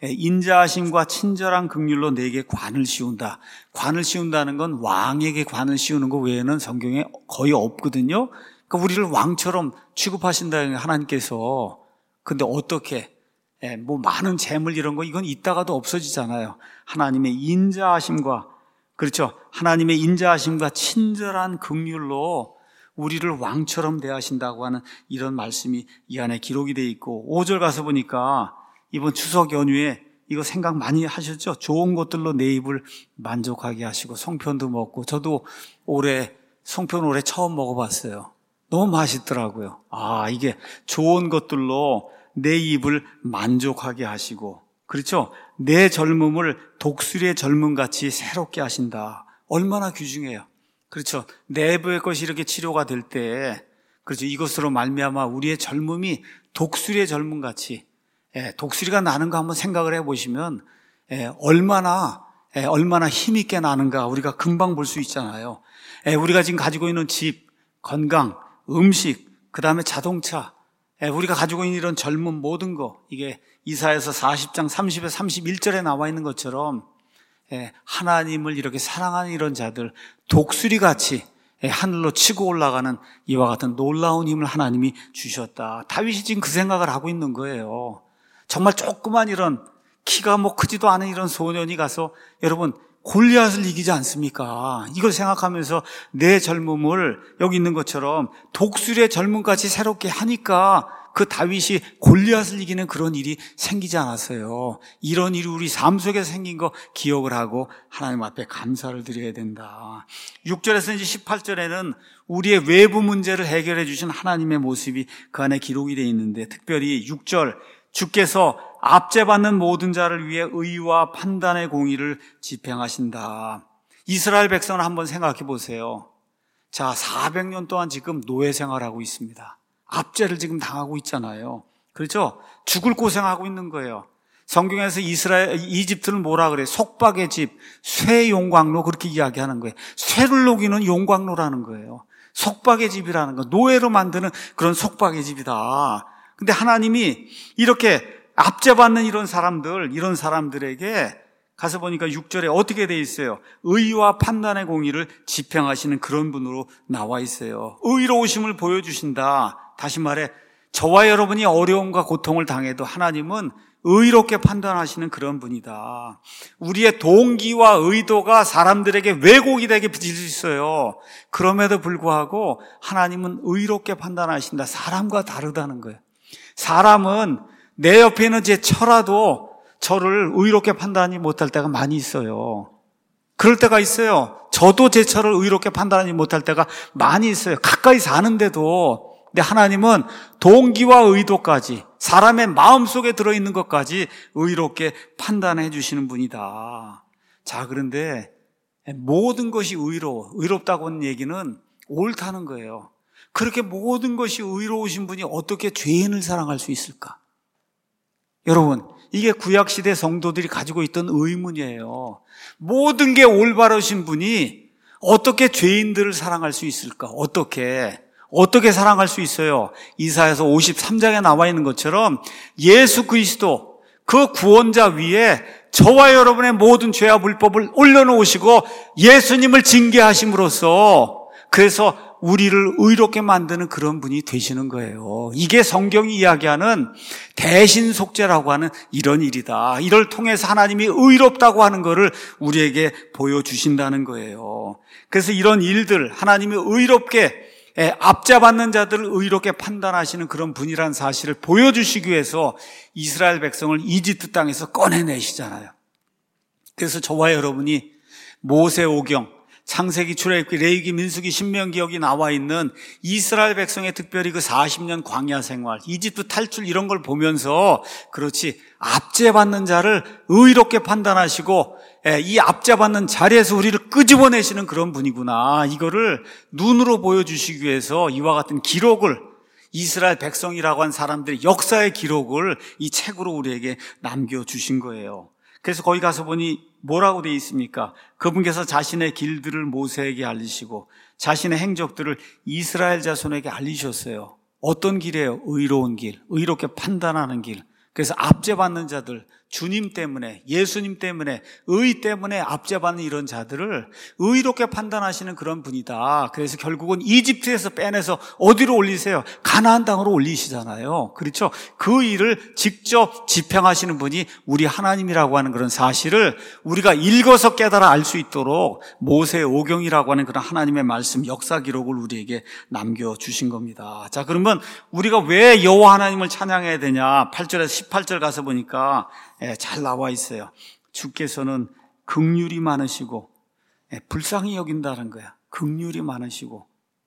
인자하심과 친절한 긍휼로 내게 관을 씌운다. 관을 씌운다는 건 왕에게 관을 씌우는 것 외에는 성경에 거의 없거든요. 그러니까 우리를 왕처럼 취급하신다는 하나님께서. 근데 어떻게? 뭐 많은 재물 이런 거 이건 있다가도 없어지잖아요. 하나님의 인자하심과, 그렇죠, 하나님의 인자하심과 친절한 긍휼로 우리를 왕처럼 대하신다고 하는 이런 말씀이 이 안에 기록이 되어 있고, 오 절 가서 보니까 이번 추석 연휴에 이거 생각 많이 하셨죠? 좋은 것들로 내 입을 만족하게 하시고, 송편도 먹고, 저도 올해 송편 올해 처음 먹어봤어요. 너무 맛있더라고요. 아, 이게 좋은 것들로 내 입을 만족하게 하시고, 그렇죠? 내 젊음을 독수리의 젊음같이 새롭게 하신다. 얼마나 귀중해요. 그렇죠? 내부의 것이 이렇게 치료가 될 때, 그렇죠, 이것으로 말미암아 우리의 젊음이 독수리의 젊음같이, 예, 독수리가 나는 거 한번 생각을 해보시면 예, 얼마나 예, 얼마나 힘있게 나는가 우리가 금방 볼 수 있잖아요. 예, 우리가 지금 가지고 있는 집, 건강, 음식, 그 다음에 자동차, 우리가 가지고 있는 이런 젊은 모든 거, 이게 이사야서 사십 장 삼십에서 삼십일 절에 나와 있는 것처럼 하나님을 이렇게 사랑하는 이런 자들, 독수리같이 하늘로 치고 올라가는 이와 같은 놀라운 힘을 하나님이 주셨다. 다윗이 지금 그 생각을 하고 있는 거예요. 정말 조그만 이런 키가 뭐 크지도 않은 이런 소년이 가서, 여러분, 골리앗을 이기지 않습니까? 이걸 생각하면서 내 젊음을 여기 있는 것처럼 독수리의 젊음같이 새롭게 하니까 그 다윗이 골리앗을 이기는 그런 일이 생기지 않았어요. 이런 일이 우리 삶 속에 생긴 거 기억을 하고 하나님 앞에 감사를 드려야 된다. 육 절에서 이제 십팔 절에는 우리의 외부 문제를 해결해 주신 하나님의 모습이 그 안에 기록이 되어 있는데, 특별히 육 절, 주께서 압제받는 모든 자를 위해 의와 판단의 공의를 집행하신다. 이스라엘 백성을 한번 생각해 보세요. 자, 사백 년 동안 지금 노예 생활하고 있습니다. 압제를 지금 당하고 있잖아요. 그렇죠? 죽을 고생하고 있는 거예요. 성경에서 이스라엘, 이집트는 뭐라 그래요? 속박의 집, 쇠용광로, 그렇게 이야기하는 거예요. 쇠를 녹이는 용광로라는 거예요. 속박의 집이라는 거, 노예로 만드는 그런 속박의 집이다. 근데 하나님이 이렇게 압제받는 이런 사람들, 이런 사람들에게 가서 보니까 육 절에 어떻게 돼 있어요? 의와 판단의 공의를 집행하시는 그런 분으로 나와 있어요. 의로우심을 보여주신다. 다시 말해, 저와 여러분이 어려움과 고통을 당해도 하나님은 의롭게 판단하시는 그런 분이다. 우리의 동기와 의도가 사람들에게 왜곡이 되게 빚을 수 있어요. 그럼에도 불구하고 하나님은 의롭게 판단하신다. 사람과 다르다는 거예요. 사람은 내 옆에 있는 제 처라도 저를 의롭게 판단하지 못할 때가 많이 있어요. 그럴 때가 있어요. 저도 제 처를 의롭게 판단하지 못할 때가 많이 있어요. 가까이 사는데도. 근데 하나님은 동기와 의도까지, 사람의 마음속에 들어있는 것까지 의롭게 판단해 주시는 분이다. 자, 그런데 모든 것이 의로워, 의롭다고 하는 얘기는 옳다는 거예요. 그렇게 모든 것이 의로우신 분이 어떻게 죄인을 사랑할 수 있을까? 여러분, 이게 구약시대 성도들이 가지고 있던 의문이에요. 모든 게 올바르신 분이 어떻게 죄인들을 사랑할 수 있을까? 어떻게? 어떻게 사랑할 수 있어요? 이사야서 오십삼 장에 나와 있는 것처럼 예수 그리스도 그 구원자 위에 저와 여러분의 모든 죄와 불법을 올려놓으시고 예수님을 징계하심으로써 그래서 우리를 의롭게 만드는 그런 분이 되시는 거예요. 이게 성경이 이야기하는 대신속죄라고 하는 이런 일이다. 이를 통해서 하나님이 의롭다고 하는 것을 우리에게 보여주신다는 거예요. 그래서 이런 일들, 하나님이 의롭게 압제받는 자들을 의롭게 판단하시는 그런 분이라는 사실을 보여주시기 위해서 이스라엘 백성을 이집트 땅에서 꺼내내시잖아요. 그래서 저와 여러분이 모세오경, 창세기, 출애굽기, 레위기, 민수기, 신명기 여기 나와 있는 이스라엘 백성의 특별히 그 사십 년 광야 생활, 이집트 탈출 이런 걸 보면서 그렇지 압제받는 자를 의롭게 판단하시고 이 압제받는 자리에서 우리를 끄집어내시는 그런 분이구나. 이거를 눈으로 보여주시기 위해서 이와 같은 기록을 이스라엘 백성이라고 한 사람들의 역사의 기록을 이 책으로 우리에게 남겨주신 거예요. 그래서 거기 가서 보니 뭐라고 되어 있습니까? 그분께서 자신의 길들을 모세에게 알리시고 자신의 행적들을 이스라엘 자손에게 알리셨어요. 어떤 길이에요? 의로운 길, 의롭게 판단하는 길. 그래서 압제받는 자들, 주님 때문에, 예수님 때문에, 의 때문에 압제받는 이런 자들을 의롭게 판단하시는 그런 분이다. 그래서 결국은 이집트에서 빼내서 어디로 올리세요? 가나안 땅으로 올리시잖아요. 그렇죠? 그 일을 직접 집행하시는 분이 우리 하나님이라고 하는 그런 사실을 우리가 읽어서 깨달아 알 수 있도록 모세오경이라고 하는 그런 하나님의 말씀, 역사 기록을 우리에게 남겨주신 겁니다. 자, 그러면 우리가 왜 여호와 하나님을 찬양해야 되냐? 팔 절에서 십팔 절 가서 보니까 예, 잘 나와 있어요. 주께서는 긍휼이 많으시고 예, 불쌍히 여긴다는 거야. 긍휼이 많으시고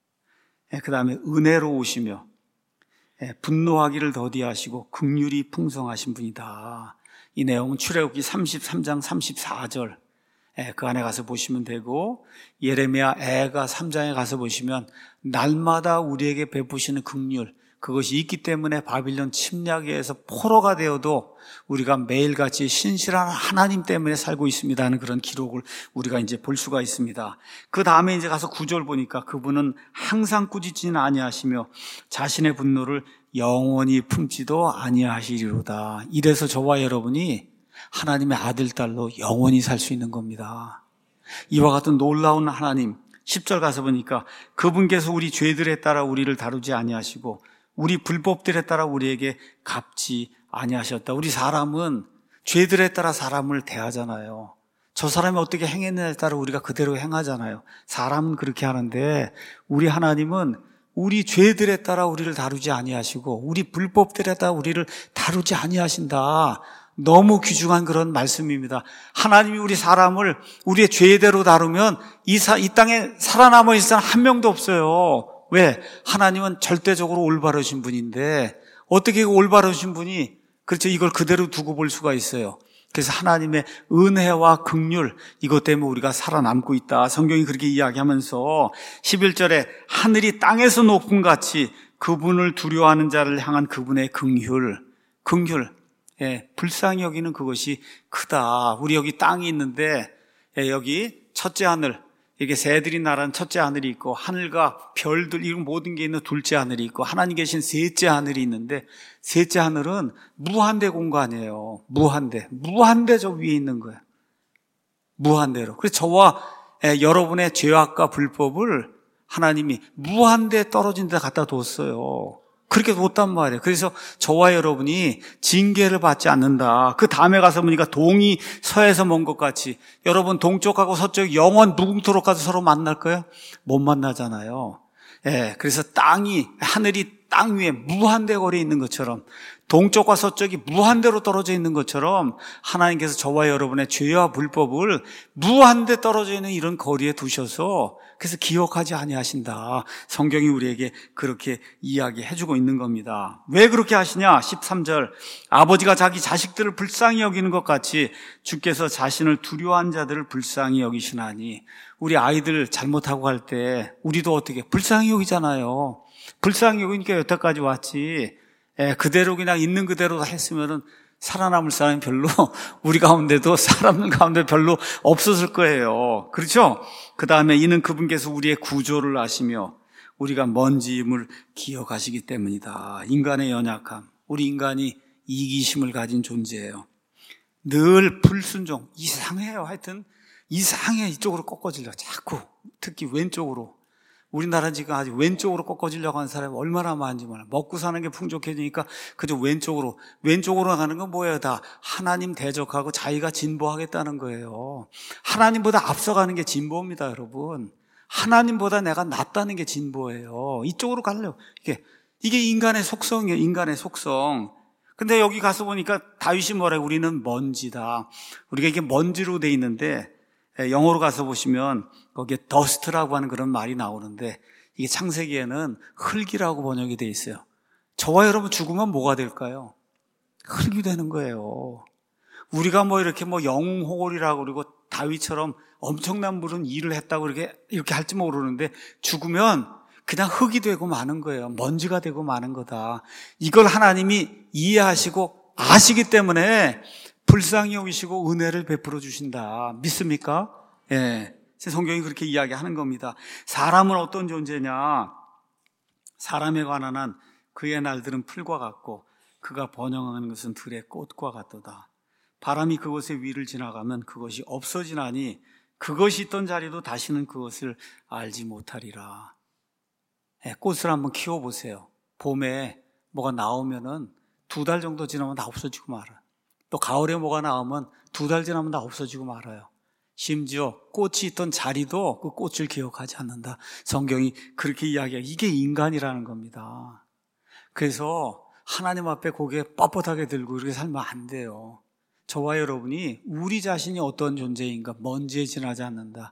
예, 그 다음에 은혜로우시며 예, 분노하기를 더디하시고 긍휼이 풍성하신 분이다. 이 내용은 출애굽기 삼십삼 장 삼십사 절 예, 그 안에 가서 보시면 되고 예레미야 애가 삼 장에 가서 보시면 날마다 우리에게 베푸시는 긍휼 그것이 있기 때문에 바빌론 침략에 의해서 포로가 되어도 우리가 매일같이 신실한 하나님 때문에 살고 있습니다 하는 그런 기록을 우리가 이제 볼 수가 있습니다. 그 다음에 이제 가서 구 절 보니까 그분은 항상 꾸짖지는 아니하시며 자신의 분노를 영원히 품지도 아니하시리로다. 이래서 저와 여러분이 하나님의 아들, 딸로 영원히 살 수 있는 겁니다. 이와 같은 놀라운 하나님, 십 절 가서 보니까 그분께서 우리 죄들에 따라 우리를 다루지 아니하시고 우리 불법들에 따라 우리에게 갚지 아니하셨다. 우리 사람은 죄들에 따라 사람을 대하잖아요. 저 사람이 어떻게 행했느냐에 따라 우리가 그대로 행하잖아요. 사람은 그렇게 하는데 우리 하나님은 우리 죄들에 따라 우리를 다루지 아니하시고 우리 불법들에 따라 우리를 다루지 아니하신다. 너무 귀중한 그런 말씀입니다. 하나님이 우리 사람을 우리의 죄대로 다루면 이, 사, 이 땅에 살아남아 있을 사람 한 명도 없어요. 왜? 하나님은 절대적으로 올바르신 분인데 어떻게 올바르신 분이 그렇죠? 이걸 그대로 두고 볼 수가 있어요. 그래서 하나님의 은혜와 긍휼 이것 때문에 우리가 살아남고 있다. 성경이 그렇게 이야기하면서 십일 절에 하늘이 땅에서 높음 같이 그분을 두려워하는 자를 향한 그분의 긍휼, 긍휼, 예, 불쌍히 여기는 그것이 크다. 우리 여기 땅이 있는데 예, 여기 첫째 하늘 이게 새들이 날아는 첫째 하늘이 있고 하늘과 별들 이런 모든 게 있는 둘째 하늘이 있고 하나님 계신 셋째 하늘이 있는데 셋째 하늘은 무한대 공간이에요. 무한대. 무한대 저 위에 있는 거예요. 무한대로. 그래서 저와 여러분의 죄악과 불법을 하나님이 무한대 떨어진 데 갖다 뒀어요. 그렇게 뒀단 말이에요. 그래서 저와 여러분이 징계를 받지 않는다. 그 다음에 가서 보니까 동이 서에서 먼 것 같이, 여러분 동쪽하고 서쪽 영원 무궁토록 가서 서로 만날까요? 못 만나잖아요. 예, 그래서 땅이, 하늘이 땅 위에 무한대 거리에 있는 것처럼, 동쪽과 서쪽이 무한대로 떨어져 있는 것처럼 하나님께서 저와 여러분의 죄와 불법을 무한대 떨어져 있는 이런 거리에 두셔서 그래서 기억하지 아니하신다. 성경이 우리에게 그렇게 이야기해주고 있는 겁니다. 왜 그렇게 하시냐? 십삼 절, 아버지가 자기 자식들을 불쌍히 여기는 것 같이 주께서 자신을 두려워한 자들을 불쌍히 여기시나니. 우리 아이들 잘못하고 할 때 우리도 어떻게 불쌍히 여기잖아요. 불쌍히 여기니까 여태까지 왔지. 예, 그대로 그냥 있는 그대로 했으면은 살아남을 사람이 별로, 우리 가운데도 사람 가운데 별로 없었을 거예요. 그렇죠? 그 다음에 이는 그분께서 우리의 구조를 아시며 우리가 먼지임을 기억하시기 때문이다. 인간의 연약함, 우리 인간이 이기심을 가진 존재예요. 늘 불순종, 이상해요. 하여튼 이상해. 이쪽으로 꺾어지려 자꾸, 특히 왼쪽으로. 우리나라 지금 아직 왼쪽으로 꺾어지려고 하는 사람이 얼마나 많은지 몰라. 먹고 사는 게 풍족해지니까 그저 왼쪽으로. 왼쪽으로 가는 건 뭐예요? 다 하나님 대적하고 자기가 진보하겠다는 거예요. 하나님보다 앞서가는 게 진보입니다, 여러분. 하나님보다 내가 낫다는 게 진보예요. 이쪽으로 가려고. 이게, 이게 인간의 속성이에요, 인간의 속성. 근데 여기 가서 보니까 다윗이 뭐래? 우리는 먼지다. 우리가 이게 먼지로 돼 있는데, 영어로 가서 보시면 거기에 더스트라고 하는 그런 말이 나오는데 이게 창세기에는 흙이라고 번역이 돼 있어요. 저와 여러분 죽으면 뭐가 될까요? 흙이 되는 거예요. 우리가 뭐 이렇게 뭐 영웅호골이라고 그러고 다윗처럼 엄청난 물은 일을 했다고 이렇게 이렇게 할지 모르는데 죽으면 그냥 흙이 되고 마는 거예요. 먼지가 되고 마는 거다. 이걸 하나님이 이해하시고 아시기 때문에 불쌍히 여기시고 은혜를 베풀어 주신다. 믿습니까? 예. 성경이 그렇게 이야기하는 겁니다. 사람은 어떤 존재냐? 사람에 관한 한 그의 날들은 풀과 같고 그가 번영하는 것은 들의 꽃과 같도다. 바람이 그곳의 위를 지나가면 그것이 없어지나니 그것이 있던 자리도 다시는 그것을 알지 못하리라. 예, 꽃을 한번 키워보세요. 봄에 뭐가 나오면은 두 달 정도 지나면 다 없어지고 말아요. 또 가을에 뭐가 나오면 두 달 지나면 다 없어지고 말아요. 심지어 꽃이 있던 자리도 그 꽃을 기억하지 않는다. 성경이 그렇게 이야기해요. 이게 인간이라는 겁니다. 그래서 하나님 앞에 고개 뻣뻣하게 들고 이렇게 살면 안 돼요. 저와 여러분이 우리 자신이 어떤 존재인가, 먼지에 지나지 않는다.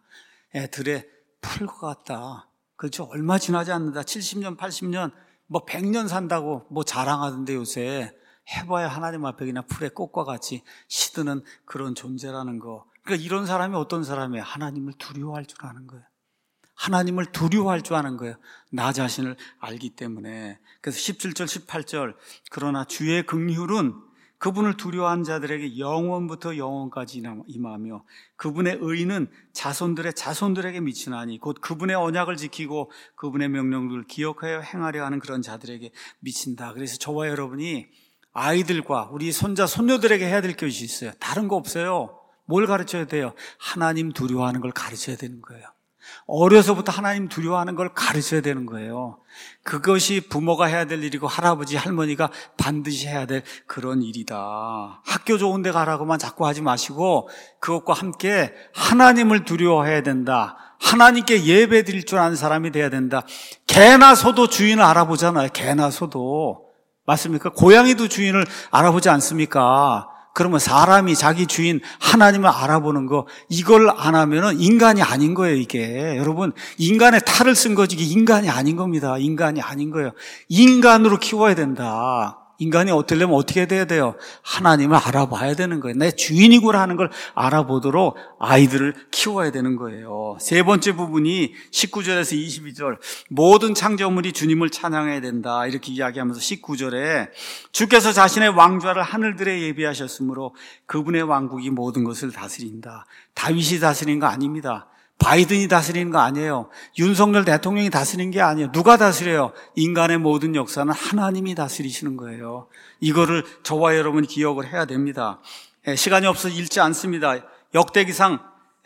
애들의 풀과 같다. 그렇죠? 얼마 지나지 않는다. 칠십 년, 팔십 년, 뭐 백 년 산다고 뭐 자랑하던데 요새 해봐야 하나님 앞에 그냥 풀의 꽃과 같이 시드는 그런 존재라는 거. 그러니까 이런 사람이 어떤 사람이에요? 하나님을 두려워할 줄 아는 거예요. 하나님을 두려워할 줄 아는 거예요. 나 자신을 알기 때문에. 그래서 십칠 절, 십팔 절, 그러나 주의 긍휼은 그분을 두려워한 자들에게 영원부터 영원까지 임하며 그분의 의는 자손들의 자손들에게 미치나니 곧 그분의 언약을 지키고 그분의 명령들을 기억하여 행하려 하는 그런 자들에게 미친다. 그래서 저와 여러분이 아이들과 우리 손자, 손녀들에게 해야 될 것이 있어요. 다른 거 없어요. 뭘 가르쳐야 돼요? 하나님 두려워하는 걸 가르쳐야 되는 거예요. 어려서부터 하나님 두려워하는 걸 가르쳐야 되는 거예요. 그것이 부모가 해야 될 일이고 할아버지, 할머니가 반드시 해야 될 그런 일이다. 학교 좋은 데 가라고만 자꾸 하지 마시고 그것과 함께 하나님을 두려워해야 된다. 하나님께 예배 드릴 줄 아는 사람이 돼야 된다. 개나 소도 주인을 알아보잖아요. 개나 소도. 맞습니까? 고양이도 주인을 알아보지 않습니까? 그러면 사람이 자기 주인 하나님을 알아보는 거, 이걸 안 하면은 인간이 아닌 거예요, 이게. 여러분, 인간의 탈을 쓴 거지 이게 인간이 아닌 겁니다. 인간이 아닌 거예요. 인간으로 키워야 된다. 인간이 어떻게려면 어떻게 돼야 돼요? 하나님을 알아봐야 되는 거예요. 내 주인이구나 하는 걸 알아보도록 아이들을 키워야 되는 거예요. 세 번째 부분이 십구 절에서 이십이 절, 모든 창조물이 주님을 찬양해야 된다 이렇게 이야기하면서 십구 절에 주께서 자신의 왕좌를 하늘들에 예비하셨으므로 그분의 왕국이 모든 것을 다스린다. 다윗이 다스린 거 아닙니다. 바이든이 다스리는 거 아니에요. 윤석열 대통령이 다스리는 게 아니에요. 누가 다스려요? 인간의 모든 역사는 하나님이 다스리시는 거예요. 이거를 저와 여러분이 기억을 해야 됩니다. 시간이 없어서 읽지 않습니다. 역대기상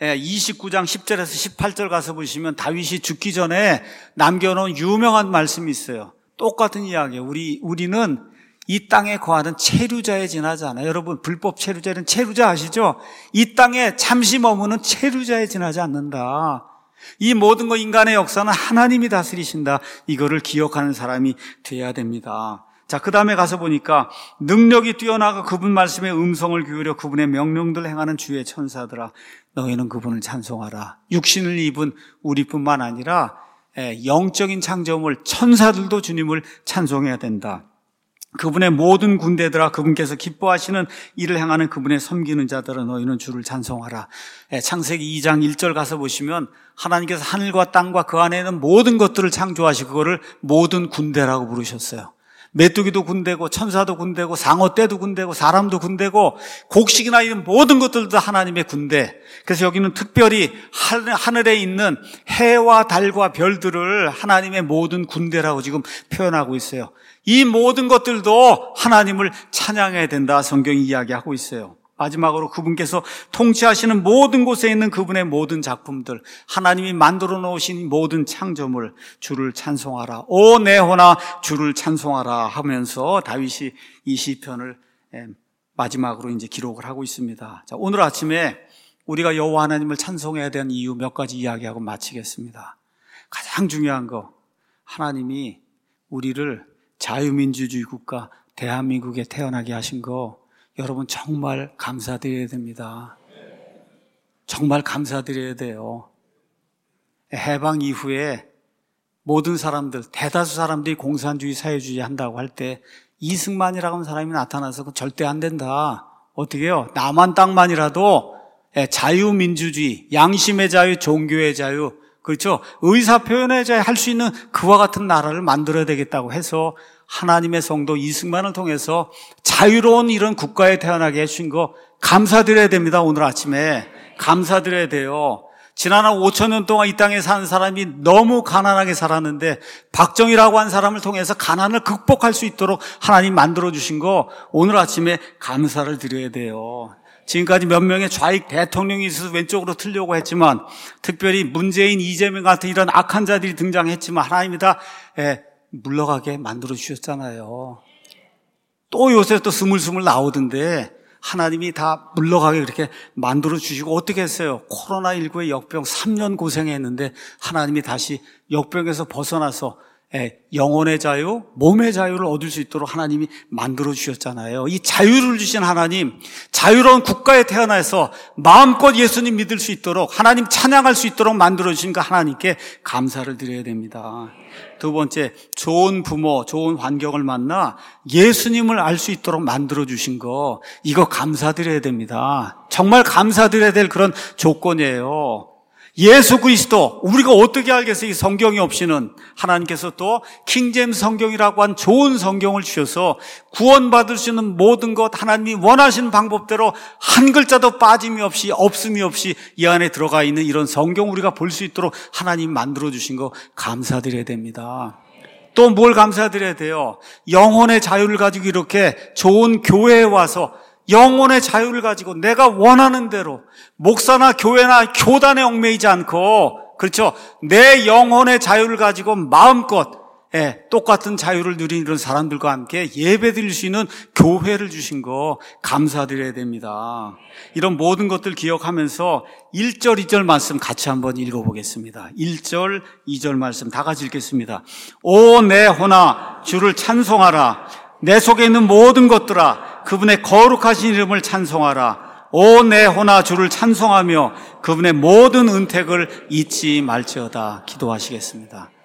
이십구 장 십 절에서 십팔 절 가서 보시면 다윗이 죽기 전에 남겨놓은 유명한 말씀이 있어요. 똑같은 이야기예요. 우리, 우리는 이 땅에 거하는 체류자에 지나지 않아요. 여러분, 불법 체류자는 체류자 아시죠? 이 땅에 잠시 머무는 체류자에 지나지 않는다. 이 모든 것, 인간의 역사는 하나님이 다스리신다. 이거를 기억하는 사람이 돼야 됩니다. 자, 그 다음에 가서 보니까 능력이 뛰어나가 그분 말씀에 음성을 기울여 그분의 명령들을 행하는 주의 천사들아, 너희는 그분을 찬송하라. 육신을 입은 우리뿐만 아니라 영적인 창조물 천사들도 주님을 찬송해야 된다. 그분의 모든 군대들아, 그분께서 기뻐하시는 일을 행하는 그분의 섬기는 자들아, 너희는 주를 찬송하라. 창세기 이 장 일 절 가서 보시면 하나님께서 하늘과 땅과 그 안에 있는 모든 것들을 창조하시고 그거를 모든 군대라고 부르셨어요. 메뚜기도 군대고 천사도 군대고 상어떼도 군대고 사람도 군대고 곡식이나 이런 모든 것들도 하나님의 군대. 그래서 여기는 특별히 하늘에 있는 해와 달과 별들을 하나님의 모든 군대라고 지금 표현하고 있어요. 이 모든 것들도 하나님을 찬양해야 된다, 성경이 이야기하고 있어요. 마지막으로 그분께서 통치하시는 모든 곳에 있는 그분의 모든 작품들, 하나님이 만들어 놓으신 모든 창조물, 주를 찬송하라. 오 내 혼아 주를 찬송하라 하면서 다윗이 이 시편을 마지막으로 이제 기록을 하고 있습니다. 자, 오늘 아침에 우리가 여호와 하나님을 찬송해야 되는 이유 몇 가지 이야기하고 마치겠습니다. 가장 중요한 거, 하나님이 우리를 자유민주주의 국가 대한민국에 태어나게 하신 거 여러분 정말 감사드려야 됩니다. 정말 감사드려야 돼요. 해방 이후에 모든 사람들, 대다수 사람들이 공산주의, 사회주의 한다고 할 때 이승만이라고 하는 사람이 나타나서 절대 안 된다. 어떻게 해요? 남한 땅만이라도 자유민주주의, 양심의 자유, 종교의 자유, 그렇죠? 의사표현의 자유 할 수 있는 그와 같은 나라를 만들어야 되겠다고 해서 하나님의 성도 이승만을 통해서 자유로운 이런 국가에 태어나게 해주신 거 감사드려야 됩니다. 오늘 아침에 감사드려야 돼요. 지난 오천 년 동안 이 땅에 사는 사람이 너무 가난하게 살았는데 박정희라고 한 사람을 통해서 가난을 극복할 수 있도록 하나님 만들어주신 거 오늘 아침에 감사를 드려야 돼요. 지금까지 몇 명의 좌익 대통령이 있어서 왼쪽으로 틀려고 했지만, 특별히 문재인, 이재명 같은 이런 악한 자들이 등장했지만 하나님이 다 예, 물러가게 만들어 주셨잖아요. 또 요새 또 스물스물 나오던데 하나님이 다 물러가게 그렇게 만들어 주시고, 어떻게 했어요? 코로나십구의 역병 삼 년 고생했는데 하나님이 다시 역병에서 벗어나서 영혼의 자유, 몸의 자유를 얻을 수 있도록 하나님이 만들어 주셨잖아요. 이 자유를 주신 하나님, 자유로운 국가에 태어나서 마음껏 예수님 믿을 수 있도록, 하나님 찬양할 수 있도록 만들어 주신 그 하나님께 감사를 드려야 됩니다. 두 번째, 좋은 부모, 좋은 환경을 만나 예수님을 알 수 있도록 만들어 주신 거, 이거 감사드려야 됩니다. 정말 감사드려야 될 그런 조건이에요. 예수 그리스도, 우리가 어떻게 알겠어요? 이 성경이 없이는. 하나님께서 또 킹제임스 성경이라고 한 좋은 성경을 주셔서 구원받을 수 있는 모든 것, 하나님이 원하시는 방법대로 한 글자도 빠짐이 없이, 없음이 없이 이 안에 들어가 있는 이런 성경 우리가 볼 수 있도록 하나님 만들어주신 거 감사드려야 됩니다. 또 뭘 감사드려야 돼요? 영혼의 자유를 가지고 이렇게 좋은 교회에 와서 영혼의 자유를 가지고 내가 원하는 대로 목사나 교회나 교단에 얽매이지 않고, 그렇죠, 내 영혼의 자유를 가지고 마음껏 예, 똑같은 자유를 누리는 이런 사람들과 함께 예배 드릴 수 있는 교회를 주신 거 감사드려야 됩니다. 이런 모든 것들 기억하면서 일 절, 이 절 말씀 같이 한번 읽어보겠습니다. 일 절, 이 절 말씀 다 같이 읽겠습니다. 오 내 혼아 주를 찬송하라. 내 속에 있는 모든 것들아 그분의 거룩하신 이름을 찬송하라. 오 내 혼아 주를 찬송하며 그분의 모든 은택을 잊지 말지어다. 기도하시겠습니다.